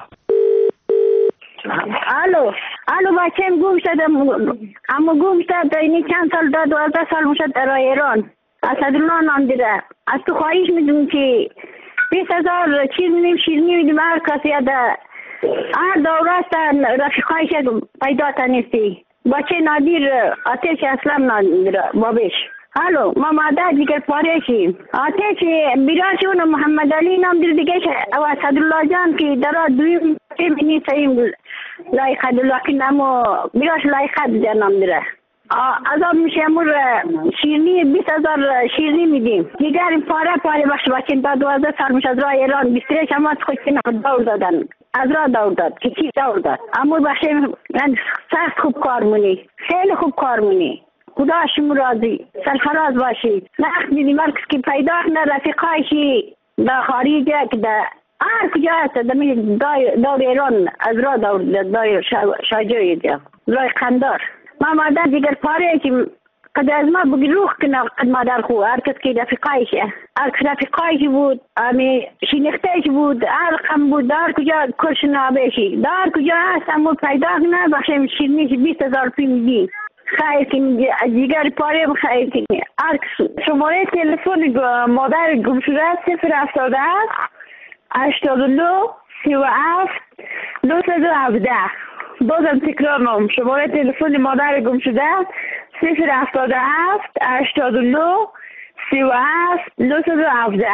الو الو بچه‌م گم شده، اما گم شده اینی چند سال داد، دوازده سال میشد در ایران. اسدالله نام دیده. از تو خواهش میدونم که بیست هزار چیز میدیم، شیرینی میدیم هر کسی در هر دوره است رفیقایش پیدا تا نیستی. بچه نادیر آتش اسلام نادیر بابش. الو ما مادر دیگر پارشیم. آتش بیراشون محمد علی نام دیر دیگه و اسدالله جان که در دویم بینی سیم لایقه دلوکی نمو بیراش لایقه نام دیره. از آن میشه امور شیرنی بیست هزار شیرنی میدیم. دیگر این پاره پاره بخش بچه دا دوازده سال میشه از راه ایران بیست و شما از خود که دور دادن، از راه دور داد که چی دور داد. امور بخش من سخت خوب کار مونی، خیلی خوب کار مونی. خدا شما راضی سرفراز باشی. نخ دیدی مرکز که پیدا کنه رفیقایشی در خارجه که در هر کجا هست در دور ایران از راه دور دور شاجوی دیا راه قندار. ما مادر دیگر پاره که قد از ما بگی روح کنه قد مادر خو هر کس که رفیقایشه، هر کس رفیقایش بود امی شینختهش بود، هر قم بود در کجا کرش نابشی در کجا هست امور پیدا کنه بخشیم شیرنیش بیست هزار پی میدیم. خیلی که دیگر پاره خیلی که هر کس. شماره تلفن مادر گم شده صفر هفتاد هفت هشتاد و دو سی و هفت دویست و هفده. بازم تکرار نام شماره تلفن مادر گم شده صفر هفتاد هفت هشتاد و دو سی و هفت دویست و هفده.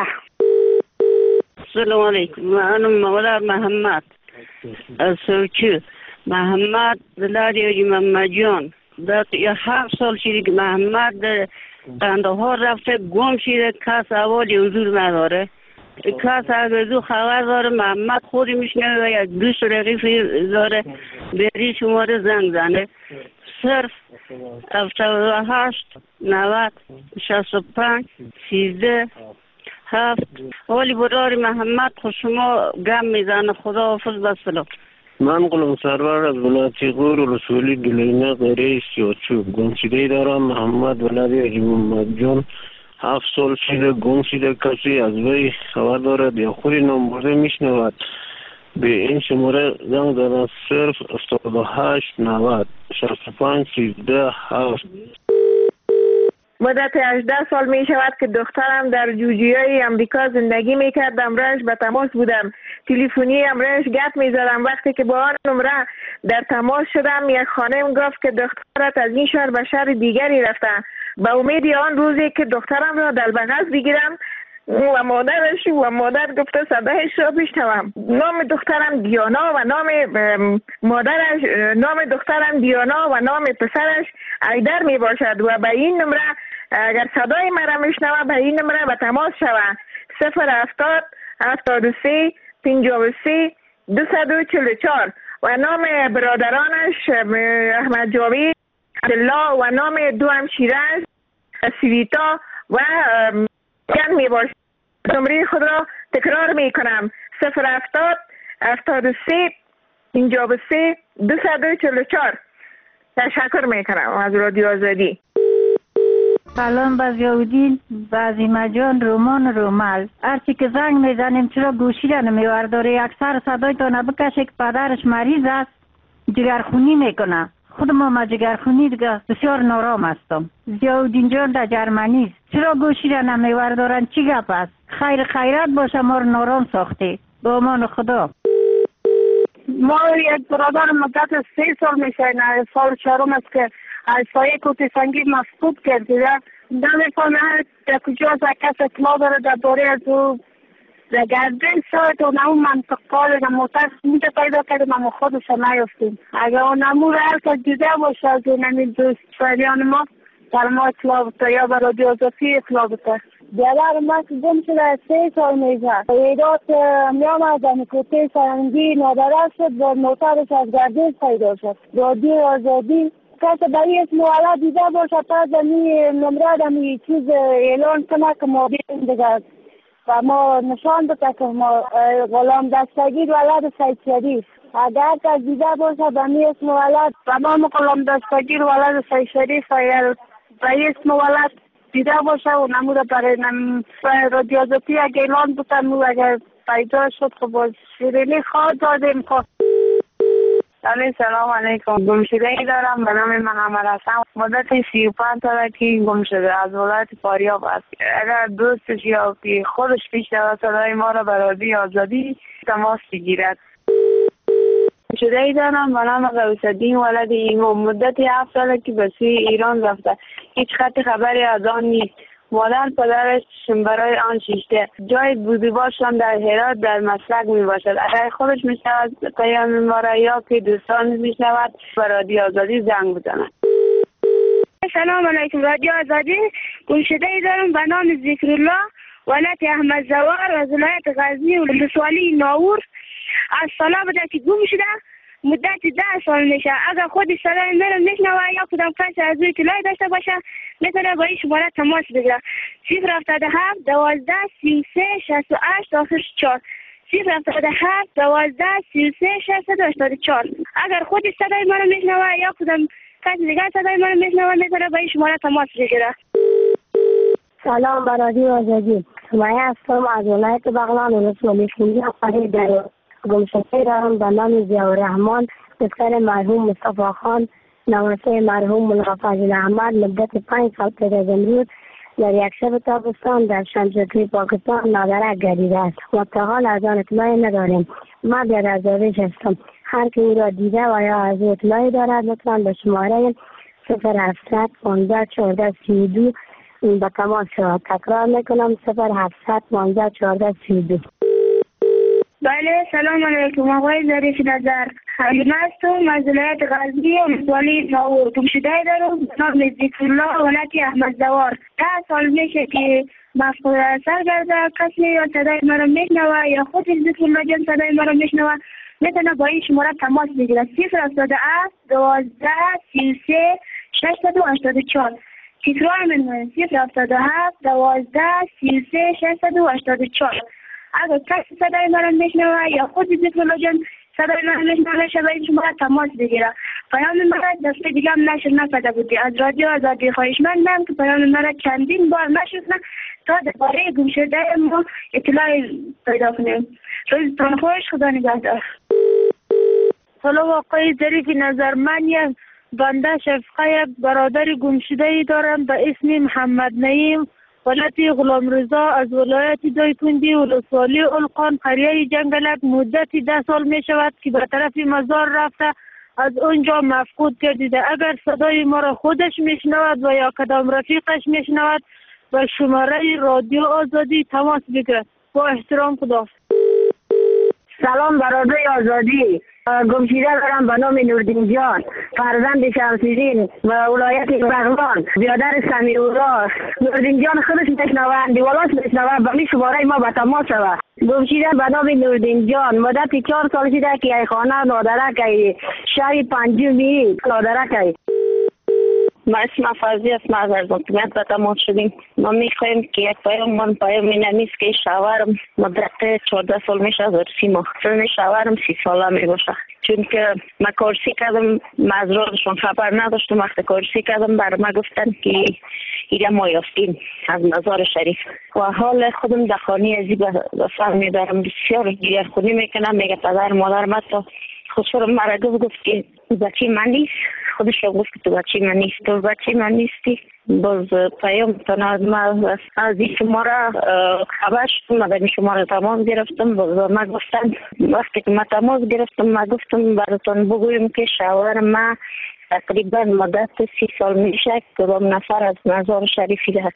سلام علیکم. من مادر محمد از سوچو محمد دلاری محمد جان در یه هفت سال شیری که محمد در قندهار رفته گم شیره، کس اوالی حضور نداره. کس اگر دو خبر داره محمد خودی میشنه و یک دوست رقیفی داره بری شماره زنگ زنه. صرف هفتاد و هشت نود شست و پنج سیزده هفت ولی برار محمد خوش شما گم میزنه. خدا حافظ بسلام. من قلم سرور از ولایت غور و رسولی گلینه غیره سیاچوب گمشده دارم. محمد ولادی حاجی محمد جان هفت سال شده گم شده، کسی از وی خبر دارد یا خودی نامبرده میشنود؟ به این شماره زنگ زدن صرف هفتاد و هشت نود شصت و پنج سیزده هفت. مدت هجده سال می شود که دخترم در جوجیای امریکا زندگی می کرد. امرش به تماس بودم، تلفنی امرش گپ می زدم. وقتی که با آن نمره در تماس شدم، یک خانم گفت که دخترت از این شهر به شهر دیگری رفته. به امید آن روزی که دخترم را در بغل بگیرم و مادرش و مادر گفته صدایش را بشنوم. نام دخترم دیانا و نام مادرش، نام دخترم دیانا و نام پسرش ایدر می باشد و به این نمره اگر صدای مرا میشنوه به این نمره به تماس شوه. صفر هفتاد هفتاد و سه پنجاه و سه دویست و چهل و چهار و نام برادرانش احمد جاوید، عبدالله و نام دو همشیرش سویتا و گن می باشد. نمره خود را تکرار می کنم: صفر هفتاد هفتاد و سه پنجاه و سه دویست و چهل و چهار. تشکر می کنم از رادیو آزادی. سلام به ضیاءالدین، عظیمه جان، رومان رومل. هرچی که زنگ میزنیم چرا گوشی را نمیورداره؟ اکثر صدایتان بکشه که پدرش مریض است، جگرخونی میکنه. خود ما ما جگرخونی دیگه بسیار نارام هستم. ضیاءالدین جان در جرمنی است، چرا گوشی را نمیوردارن؟ چی گپ است؟ خیر خیرات باشه، ما رو نارام ساخته. به امان خدا. ما یک برادر مدت سه سال میشه، نه سال چهارم است که از سایه کوتی سنگی مفقود کرده. نمیفهمه در کجا از کس اطلاع داره در باره از او در گردن شاید و نمو منطق کاره نموتر میده پیدا کرده ما خودش نیفتیم. اگر اون نمو رو هر که دیده باشه از اون نمی دوست فریان ما در ما اطلاع بوده یا برای دیازاتی اطلاع بوده. دیگر ما که گم شده سه سال میزه ایدات میام از دمی کوتی سنگی نادره شد و موترش از گردن پیدا شد. رادیو آزادی کسی برای اسم ولد دیده باشه تا دمی نمره دمی چیز اعلان کنه که ما بیم دیگه و ما نشان بده که ما غلام دستگیر ولد سید شریف. اگر کسی دیده باشه دمی اسم ولد و ما غلام دستگیر ولد سید شریف برای اسم ولد دیده باشه و نموده برای رادیو آزادی اگه اعلان بودن و اگر پیدا شد که باز شیرینی خواه دادیم که سلام علیکم. گمشده ای دارم به نام محمد حسن. مدت سی و پنج ساله که گم شده از ولایت فاریاب است. اگر دوستش یا که خودش پیشنهاد صدای ما را به رادیو آزادی تماس بگیرد. گمشده ای دارم به نام غوث‌الدین ولد ایمان. مدت هفت ساله که به سوی ایران رفته. هیچ خط خبری از آن نیست. مادر پدرش برای آن شیشته. جای بودیباشان در هرات در مسلک می باشد. اگر خودش می شود پیام ما را یا که دوستان می شود و رادیو آزادی زنگ بزند. سلام علیکم. رادیو آزادی. گمشده ای دارم به نام ذکرالله ولایت احمد زوار از ولایت غزنی و ولسوالی ناور. از سالا بوده که گم شده مدت ده سال میشه. اگر خودی صدای مرا میشنوه یا کدام کسی از روی اطلاعی داشته باشه میتونه با این شماره تماس بگیره. صفر هفتاد و هفت دوازده سی و سه شصت و هشت آخر چهار. صفر هفتاد و هفت دوازده سی و سه شصت و هشتاد و چهار. اگر خودی صدای مرا میشنوه یا کدام کسی دیگر صدای مرا میشنوه میتونه با این شماره تماس بگیره. سلام به رادیو آزادی. سمیه هستم از ولایت بغلان ولسوالی خونجا قریب در گمشده دارم به نام ضیاءالرحمن، پسر مرحوم مصطفی خان، نواسه مرحوم ملقا فضل احمد. مدت پنج سال پیش از امروز در یک شب تابستان در شمشادی پاکستان نادره گردیده است و تا حال از آن اطلاعی نداریم. ما بی‌رضایت هستم. هر که او را دیده و یا از او اطلاعی دارد لطفا به شماره صفر هفتصد پانزده چهارده سی و دو به تماس شود. تکرار میکنم: صفر هفتصد پانزده چهارده سی و دو. بله، سلام علیکم. آقای ظریف نظر حلیمه هستم از ولایت غزنی و ولسوالی ناور. گمشده دارم به نام ذکرالله ولایت احمد زوار. ده سال میشه که مفقود اثر کرده. کسی یا صدای مرا میشنوه یا خود ذکرالله جان صدای مرا میشنوه میتونه با این شماره تماس بگیره. صفر هفتاد و هفت دوازده سی و سه شصت و هشتاد و چهار. تکرار می‌کنم صفر هفتاد و هفت دوازده سی و سه ششصد و هشتاد و چهار. اگر کسی صدای من میشنوه یا خود بسم الله جان صدای من میشنوه شبیه شما تماس بگیره. پیام من دفعه دیگه هم نشر نشده بودی. از رادیو آزادی خواهشمندم که پیام من چندین بار نشد تا درباره گم شده ما اطلاع پیدا کنیم. روزتون خوش، خدا نگهدار. سلام آقای ظریف نظر، من یک بنده شفقه برادر گمشده دارم به اسم محمد نعیم ولایت غلام رضا از ولایت دایکنډي ولسوالی القان قریه جنگلک مدت ده سال می شود که به طرف مزار رفته از اونجا مفقود گردیده. اگر صدای ما را خودش میشنود و یا کدام رفیقش میشنود به شماره رادیو آزادی تماس بگیرد. با احترام، خداحافظ. سلام برادر آزادی، گمشیده دارم به نام نوردین جان، فرزند شمس‌الدین و ولایت بغلان، برادر سمیرالله. نوردین جان خودش میشنوند، دیوالاش میشنوند، به می شماره ما به تماس شود. گمشیده به نام نوردین جان، مدت چهار سال شده که ای خانه نادرک شهر پنجمی نادرک. ما اسم فضی اسم از ارزانتیمت به تماس شدیم. ما میخوایم که یک پیام من پیام این نیست که شوهرم مدت چهارده سال میشه از ارسی ماه سن شوهرم سی ساله میباشه، چون که من کارسی کردم مزرارشون خبر نداشتم. وقتی کارسی کردم بر ما گفتن که ایره ما یافتیم از مزار شریف و حال خودم در خانه ازی به سر میبرم. بسیار گریه خونی میکنم، میگه پدر مادرم حتی خودشون مرا گفت که بچه من نیست، خودش رو گفت که تو بچه من نیست، تو بچه من نیستی. باز پیام تنها ما از این شماره خبر شدم، من این شماره تماس گرفتم. باز ما گفتن وقتی که ما تماس گرفتم ما گفتم براتون بگویم که شوهر ما تقریبا مدت سی سال میشه کدام نفر از مزار شریفی ده.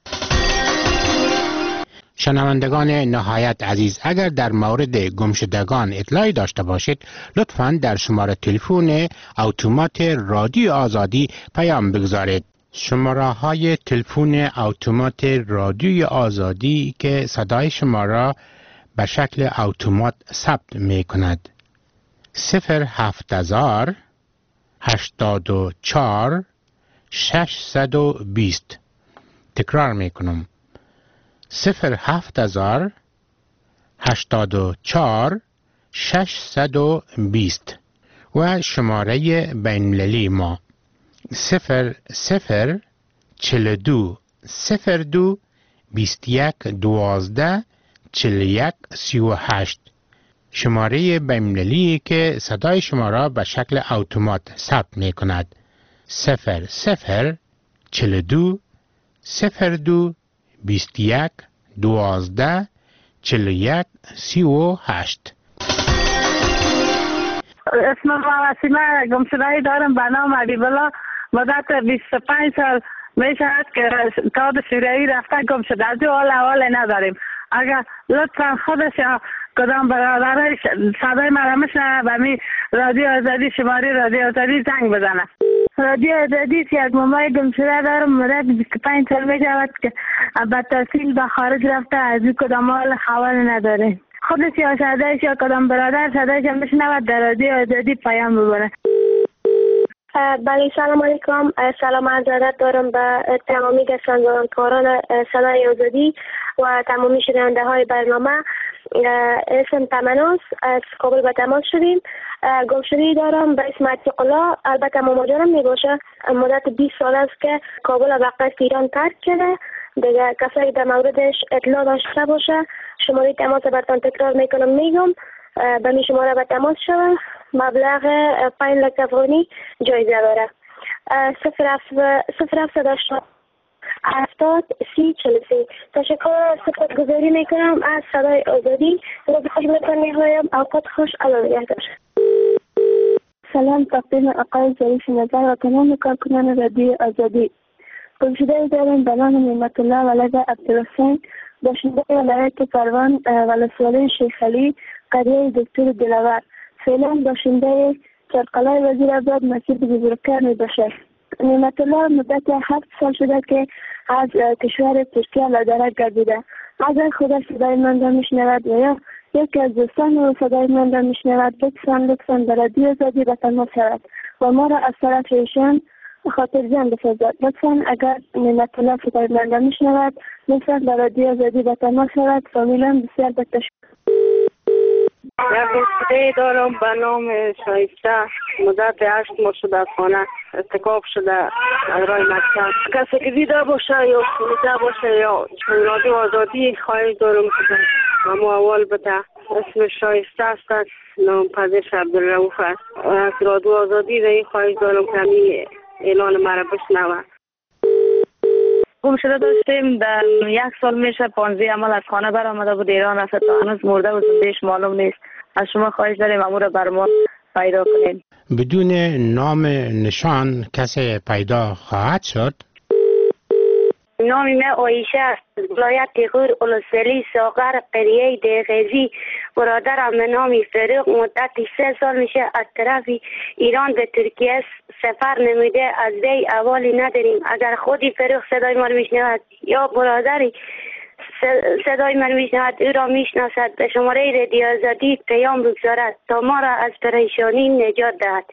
شنوندگان نهایت عزیز، اگر در مورد گمشدگان اطلاعی داشته باشید لطفاً در شماره تلفن اتومات رادیو آزادی پیام بگذارید. شماره های تلفن اتومات رادیو آزادی که صدای شما را به شکل اتومات ثبت می کند: صفر هفت هزار هشتاد و چهار ششصد و بیست. تکرار می کنم: صفر هفت هزار هشتاد و چهار ششصد و بیست. و شماره بین‌المللی ما صفر صفر چهل و دو صفر دو بیست و یک دوازده چهل و یک سی و هشت. شماره بین‌المللی که صدای شما را به شکل اتومات ثبت می کند: صفر صفر چهل و دو صفر دو بیست و یک دوازده چهل و یک سی و هشت. اسم ما وسیمه گمشده دارم به نام علیبلا، مدت بیست و پنج سال می شود که کاد شوروی رفته گم شده. از حال احوال نداریم. اگر لطفا خودش یا کدام برادرش صدای مرا میشنوه به می رادیو آزادی شماره رادیو آزادی زنگ بزنه. رادیو آزادی یک مامای گمشده دارم، مدت بیست و پنج سال می شود که به تحصیل به خارج رفته. از این کدام حال خبر نداره. خودش یا صدایش یا کدام برادر صدایش میشنود در رادیو آزادی پیام ببره. بله، سلام علیکم. سلام عرض ادب دارم به تمامی گردانندگان صدای آزادی و تمامی شنونده های برنامه. اسم تمناس از کابل به تماس شدیم. گمشدگی دارم به اسم عتیق الله. البته ماما جانم میباشه. مدت بیست سال است که کابل و قصد ایران ترک کرده. دیگه کسایی در موردش اطلاع داشته باشه شماره تماس براتون تکرار میکنم میگم. به می شماره به تماس شوه. مبلغ پنج لک افغانی جایزه داره. صفر هفت هفتاد سی چل سی. تشکر سپاس گذاری میکنم از صدای آزادی. روز خوش بتان میخوایم. اوقات خوش. الله نگهدار. سلام تقدیم آقای ظریف نظر و تمام کارکنان رادیو آزادی. گمشده دارم به نام نعمت الله ولد عبدالحسین، باشنده ولایت پروان ولسوالی شیخ علی قریه دکتر دلاور. فعلا باشنده چرقلای وزیرآباد مسجد بزرگتر می باشد. نعمت الله مدت هفت سال شده که از کشور ترکیه لادرک گردیده. اگر خدا صدای من را میشنود و یا یکی از دوستان او صدای من را میشنود لطفا لطفا به رادیو آزادی به تماس شود و ما را از طرف ایشان خاطر جان بسازد. لطفا اگر نعمت الله فکرمنده میشنود لطفا در رادیو آزادی به تماس شود. فامیلم بسیار به تشکر. یک گفته دارم به نام شایسته. مدت هشت ماه شده از خانه ارتکاب شده از راه مکتب. کسی که دیده باشه یا شنیده باشه یا رادیو آزادی خواهش دارم که اما اول بده. اسم شایسته است، نام پدرش عبدالرؤوف است. از رادیو آزادی در این خواهش دارم که همین اعلان مرا بشنوه. گم شده داشتیم در یک سال میشه پانزده عمل از خانه برآمده بود ایران رفته تا هنوز مرده و زندهش معلوم نیست. از شما خواهش داریم امور بر ما پیدا کنید. بدون نام نشان کسی پیدا خواهد شد؟ نام من آیشه است. ولایت غور اولوسلی ساغر قریه دهقیزی. برادرم به نام فاروق مدت سه سال میشه از طرف ایران به ترکیه سفر نموده. از وی احوالی نداریم. اگر خودی فاروق صدای ما رو میشنود یا برادری صدای من میشنود او را میشناسد به شماره رادیو آزادی پیام بگذارد تا ما را از پریشانی نجات دهد.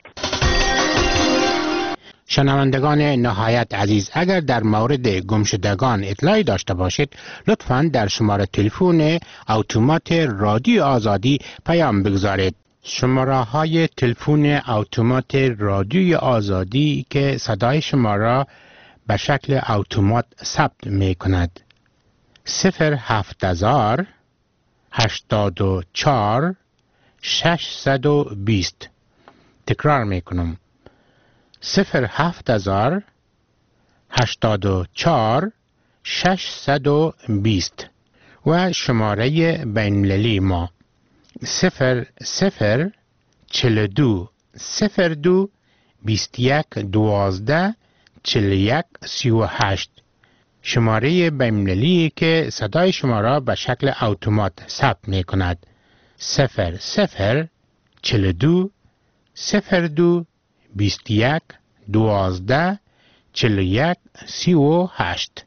شنوندگان نهایت عزیز، اگر در مورد گمشدگان اطلاعی داشته باشید لطفاً در شماره تلفن اتومات رادیو آزادی پیام بگذارید. شماره های تلفن اتومات رادیو آزادی که صدای شما را به شکل اتومات ثبت می کند: صفر هفت هزار هشتاد و چهار ششصد و بیست. تکرار می کنم: صفر هفت هزار هشتاد و چهار ششصد و بیست. و شماره بین‌المللی ما صفر صفر چهل و دو صفر دو بیست و یک دوازده چهل و یک سی و هشت. شماره بین‌المللی که صدای شما را به شکل اتومات ثبت می کند: صفر صفر چهل و دو صفر دو بیست و یک دوازده چهل و یک سی و هشت.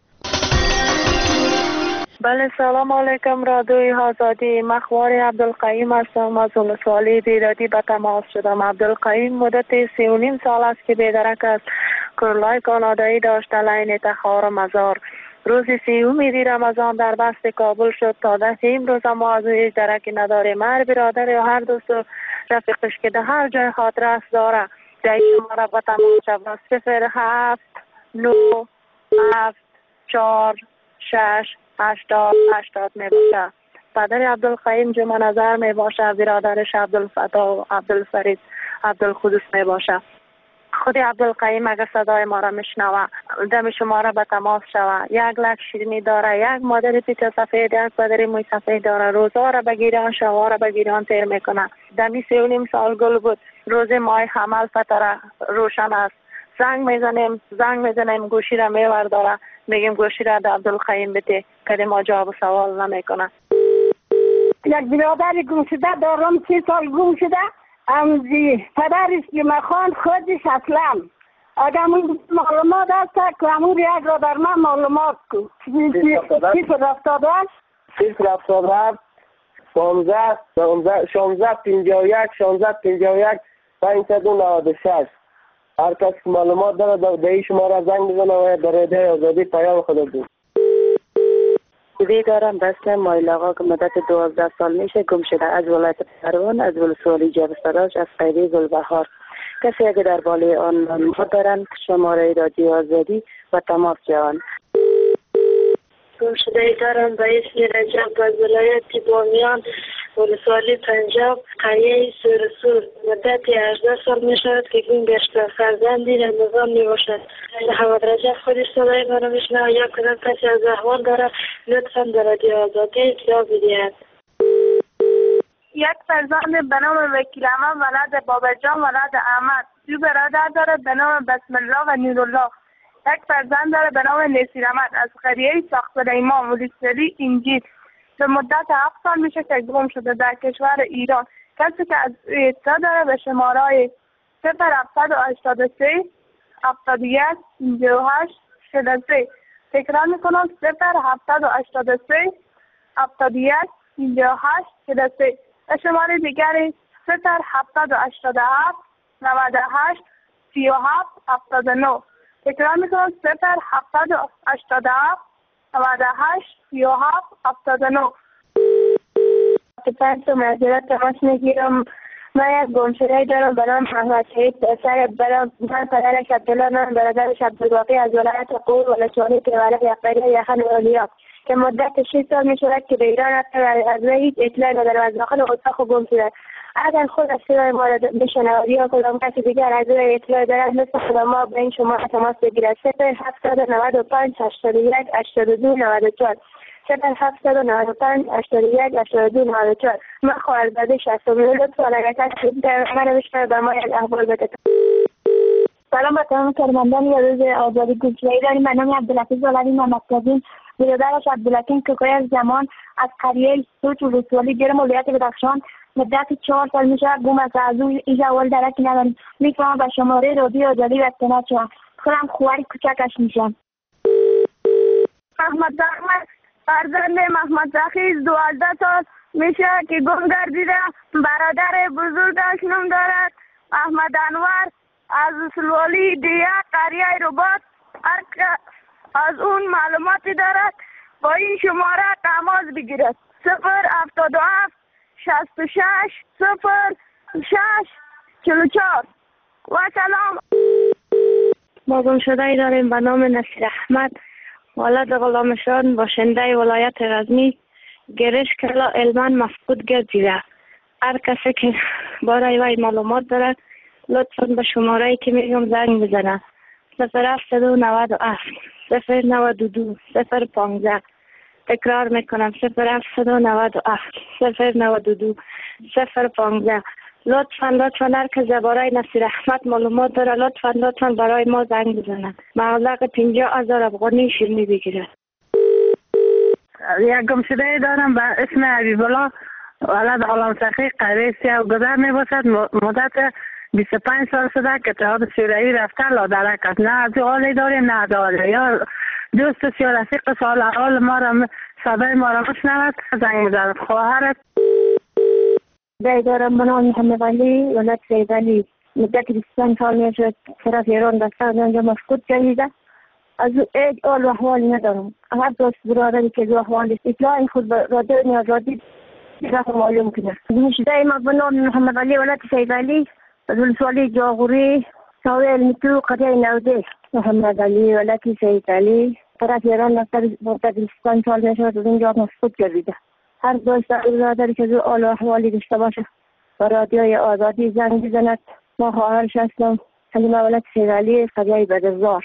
بله، سلام علیکم رادیوی آزادی. مخوار عبدالقیم هستم. از ولسوالی بیدادی به تماس شدم. عبدالقیم مدت سی و نیم سال است که بیدرک است. کرلای کانادایی داشته لین تخار مزار. روز سیوم رمضان در بست کابل شد. تا دست امروز ما از هیچ درکی نداریم. هر برادر یا هر دوست رفیقش که در هر جای خاطر است داره جای شما را به تماس شود. صفر هفت نو هفت چهار شش هشتاد هشتاد می باشه. پدر عبدالقیم جمع نظر می باشه. برادرش عبدالفتاح و عبدالفرید عبدالقدس می باشه. خود عبدالقیم اگر صدای ما را میشنوه دم شما را به تماس شوه. یک لک شیرینی داره، یک مادر پیچه سفید، یک پدر موی سفید داره. روزا را بگیران، شبا را بگیران تیر میکنه. دمی سی و نیم سال گل بود. روز ماه حمل فتره روشن است. زنگ میزنیم زنگ میزنیم گوشی را میور داره. میگیم گوشی را در عبدالقیم بده. کدی ما جواب سوال نمیکنه. یک برادر گم شده دارم، سی سال گم شده. امزی پدرش جمعخان خودش اصلا اگر من معلومات هست که امور یک را در من معلومات کن. صفر هفتاد هشت صفر هفتاد هفت پانزده شانزده پنجاه و یک شانزده پنجاه و یک پانصد و نود و شش. هر کس که معلومات داره در این شماره زنگ بزنه و در رادیوی آزادی پیام خود بدید. وی دارم به اسم مایل آقا که مدت دوازده سال میشه گم شده. از ولایت پروان، از ولسوالی جبستراش، از قیری گلبهار. کسی اگه در بالای آن معلومات دارن شماره رادیو آزادی و تماس جوان. گم شده دارم به اسم رجب از ولایت بامیان، ولسوالی پنجاب، قریه سرسور. مدت هجده سال می شود که گم گشته. فرزندی رمضان می باشد. حمد رجب خودش صدای من رو میشنوه یا کدام کسی از احوال داره لطفا در رادیو آزادی اطلاع بدهید. یک فرزند به نام وکیل احمد ولد بابجان ولد احمد. دو برادر داره به نام بسم الله و نورالله. یک فرزند داره به نام نصیر احمد از قریه ساخت سلیمان، ولسوالی انجیل. به مدت هفت سال میشه که گم شده در کشور ایران. کسی که از اطلاع داره به شماره صفر هفتصد و هشتاد و سه هفتاد و یک پنجاه و هشت چهل و سه. تکرار میکنم: صفر هفتصد و هشتاد و سه هفتاد و یک پنجاه و هشت چهل و سه. و شماره دیگری صفر هفتصد و هشتاد و هفت نود و هشت سی و هفت هفتاد و نه. تکرار میکنم صفر هفتاد هشتاد هفت نود و هشت سی و هفت هفتاد و نه. پس معذرت تماس میگیرم. من یک گمشده دارم به نام محمد شهید پسر برام من پدرش عبدالله من برادرش عبدالباقی از ولایت قور ولسوالی پیوله یک قریه یخن اولیا که مدت شش سال می شود که به ایران رفته و از وی هیچ اطلاعی ندارم. از داخل اتاق گم شده. اگر خود از صدای ما را بشنود یا کدام کسی دیگر از وی اطلاع دارد مثل خود ما به این شماره تماس بگیرد. صفر هفتصد و نود و پنج هشتاد و یک هشتاد و دو نود و چهار صفر هفتصد و نود و پنج هشتاد و یک هشتاد و دو نود و چهار. من خواهرزاده شصتم لطفا اگر کسی من بشنوه به ما یک احوال بده. سلام به تمام کارمندان یا روز آزادی گوشه‌ای داریم. من نام عبدالحفیظ ولوی محمدکریم برادرش عبدالحکیم کوکوی از زمان از قریه سوچ ولسوالی گرم ولایت بدخشان مدت چهار سال میشه گم است. از او ایج اول درکی ندارم. میتونم به شماره رادیو آزادی رسیدگی کنم. خودم خواهر کوچکش میشم. محمد زحمت فرزند محمد زخیز دوازده سال میشه که گم گردیده. برادر بزرگش نام دارد احمد انور از سلوالی دیه قریه رباط. هر که از اون معلوماتی دارد با این شماره تماس بگیرد. صفر هفتاد و هفت شصت و شش صفر شش چهل و چهار. و سلام. ما گم شده ای داریم به نام نصیر احمد ولد غلامشان باشنده ولایت غزنی گرش کلا علما مفقود گردیده. هر کسی که برای وی معلومات دارد لطفا به شماره ای که میگم زنگ بزنه. صفر هفتصد و نود و هفت صفر نود و دو صفر پانزده. تکرار میکنم صفر هفتصد و نود و هفت صفر نود و دو صفر پانزده. لطفا لطفا هر که درباره نصیر احمد معلومات داره لطفا لطفا برای ما زنگ بزنند. مبلغ پنجاه هزار افغانی شیرینی بگیرد. یک گمشده دارم به اسم حبیب الله ولد غلام سخی قریه سیاه گذر می باشد. مدت بیست و پنج سال شده که اتحاد شوروی رفته لادرک است. نه از حالی داریم نه از حالی. یا دوست یا رفیق سال حال ما را صدای ما را بشنود زنگ بزند. خواهرت دای دارم به نام محمد علی ولد سید علی مدت بیست و پنج سال می شود طرف ایران دسته از آنجا مفقود گردیده. از او هیچ حال و احوالی ندارم. هر دوست برادری که از احوال اطلاع خود به رادیو نیازادی رفت معلوم کنه. گمشده ما به نام محمد علی ولد سید علی از ولسوالی جاغوری ساوی علمیتو قریه نوده. محمد علی ولد سید علی طرف ایران دسته مدت بیست و پنج سال می شود از اینجا مفقود گردیده. هر دوست برادری که از حال و احوالی داشته باشه به رادیوی آزادی زنگ بزند. ما خواهرش هستم حلیمه ولد سید علی قریه بدرزار.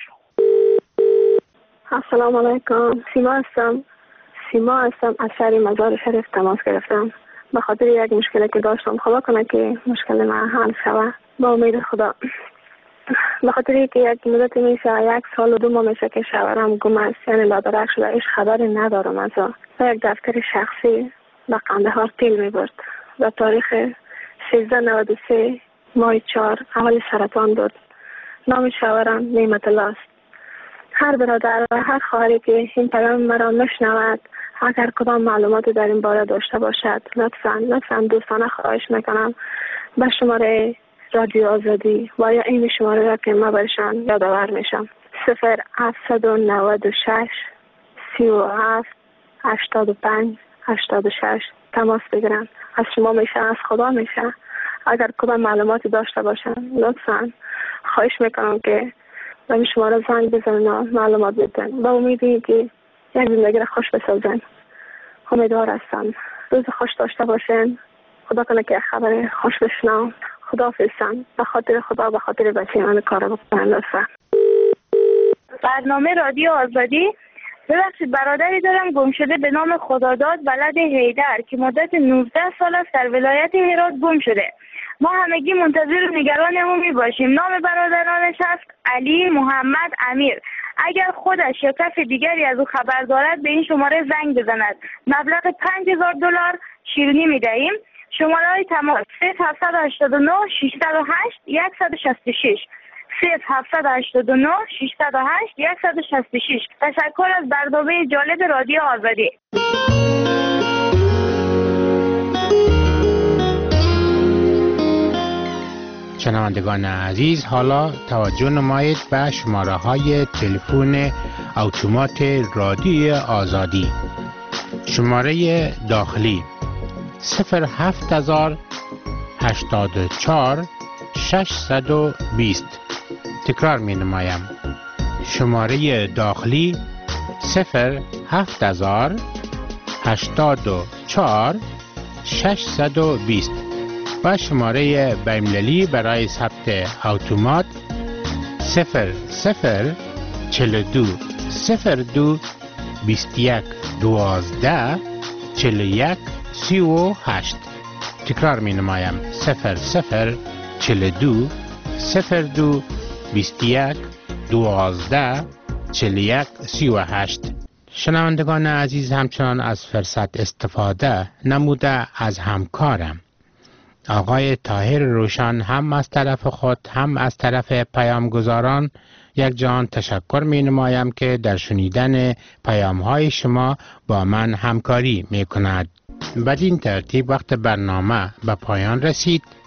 السلام علیکم. سیما هستم. سیما هستم از شهر مزار شریف تماس گرفتم به خاطر یک مشکلی که داشتم. خدا کنه که مشکل من حل شود با امید خدا. به خاطر که یک مدت میشه یک سال و دو ماه میشه که شوهرم گم است یعنی لادرک شده. هیچ خبری ندارم از او. یک دفتر شخصی به قندهار تیل میبرد در تاریخ سیزده نود و سه ماه چهار اول سرطان بود. نام شوهرم نعمت الله است. هر برادر و هر خواهری که این پیام مرا میشنود اگر کدام معلوماتی در این باره داشته باشد لطفا لطفا دوستانه خواهش میکنم به شماره رادیو آزادی و یا این شماره را که ما برشان یادآور میشم صفر هفتصد و نود و شش سی و هفت هشتاد و پنج هشتاد و شش تماس بگیرن. از شما میشه از خدا میشه اگر کدام معلوماتی داشته باشن لطفا خواهش میکنم که به این شماره زنگ بزنن و معلومات بدن. با امیدی که یک زندگی را خوش بسازن. امیدوار هستم. روز خوش داشته باشین. خدا کنه که خبر خوش بشنم. خدا حافظم. به خاطر خدا به خاطر بچه من کار بکنم لطفا. برنامه رادیو آزادی. ببخشید برادری دارم گم شده به نام خداداد ولد حیدر که مدت نوزده سال است در ولایت هرات گم شده. ما همگی منتظر و نگران او می باشیم. نام برادرانش است علی محمد امیر. اگر خودش یا کس دیگری از او خبر دارد به این شماره زنگ بزند. مبلغ پنج هزار دلار شیرینی می دهیم. شماره های تماس صفر هفتصد و هشتاد و نه ششصد و هشت صد و شصت و شش صفر هفتصد و هشتاد و نه ششصد و هشت صد و شصت و شش. تشکر از برنامه جالب رادیو آزادی. شنوندگان عزیز، حالا توجه نمایید به شماره های تلفن اتومات رادیوی آزادی. شماره داخلی صفر هفت هزار هشتاد و چهار ششصد و بیست. تکرار می نمایم. شماره داخلی صفر هفت هزار هشتاد و چهار ششصد و بیست و شماره بین‌المللی برای ثبت اتومات صفر صفر چهل و دو صفر دو بیست و یک دوازده چهل و یک سی و هشت. تکرار می نمایم. صفر صفر چهل و دو صفر دو بیست و یک دوازده چهل و یک سی و هشت. شنوندگان عزیز، همچنان از فرصت استفاده نموده از همکارم آقای طاهر روشن هم از طرف خود هم از طرف پیامگزاران یک جان تشکر می نمایم که در شنیدن پیام های شما با من همکاری می کند. بدین ترتیب وقت برنامه به پایان رسید.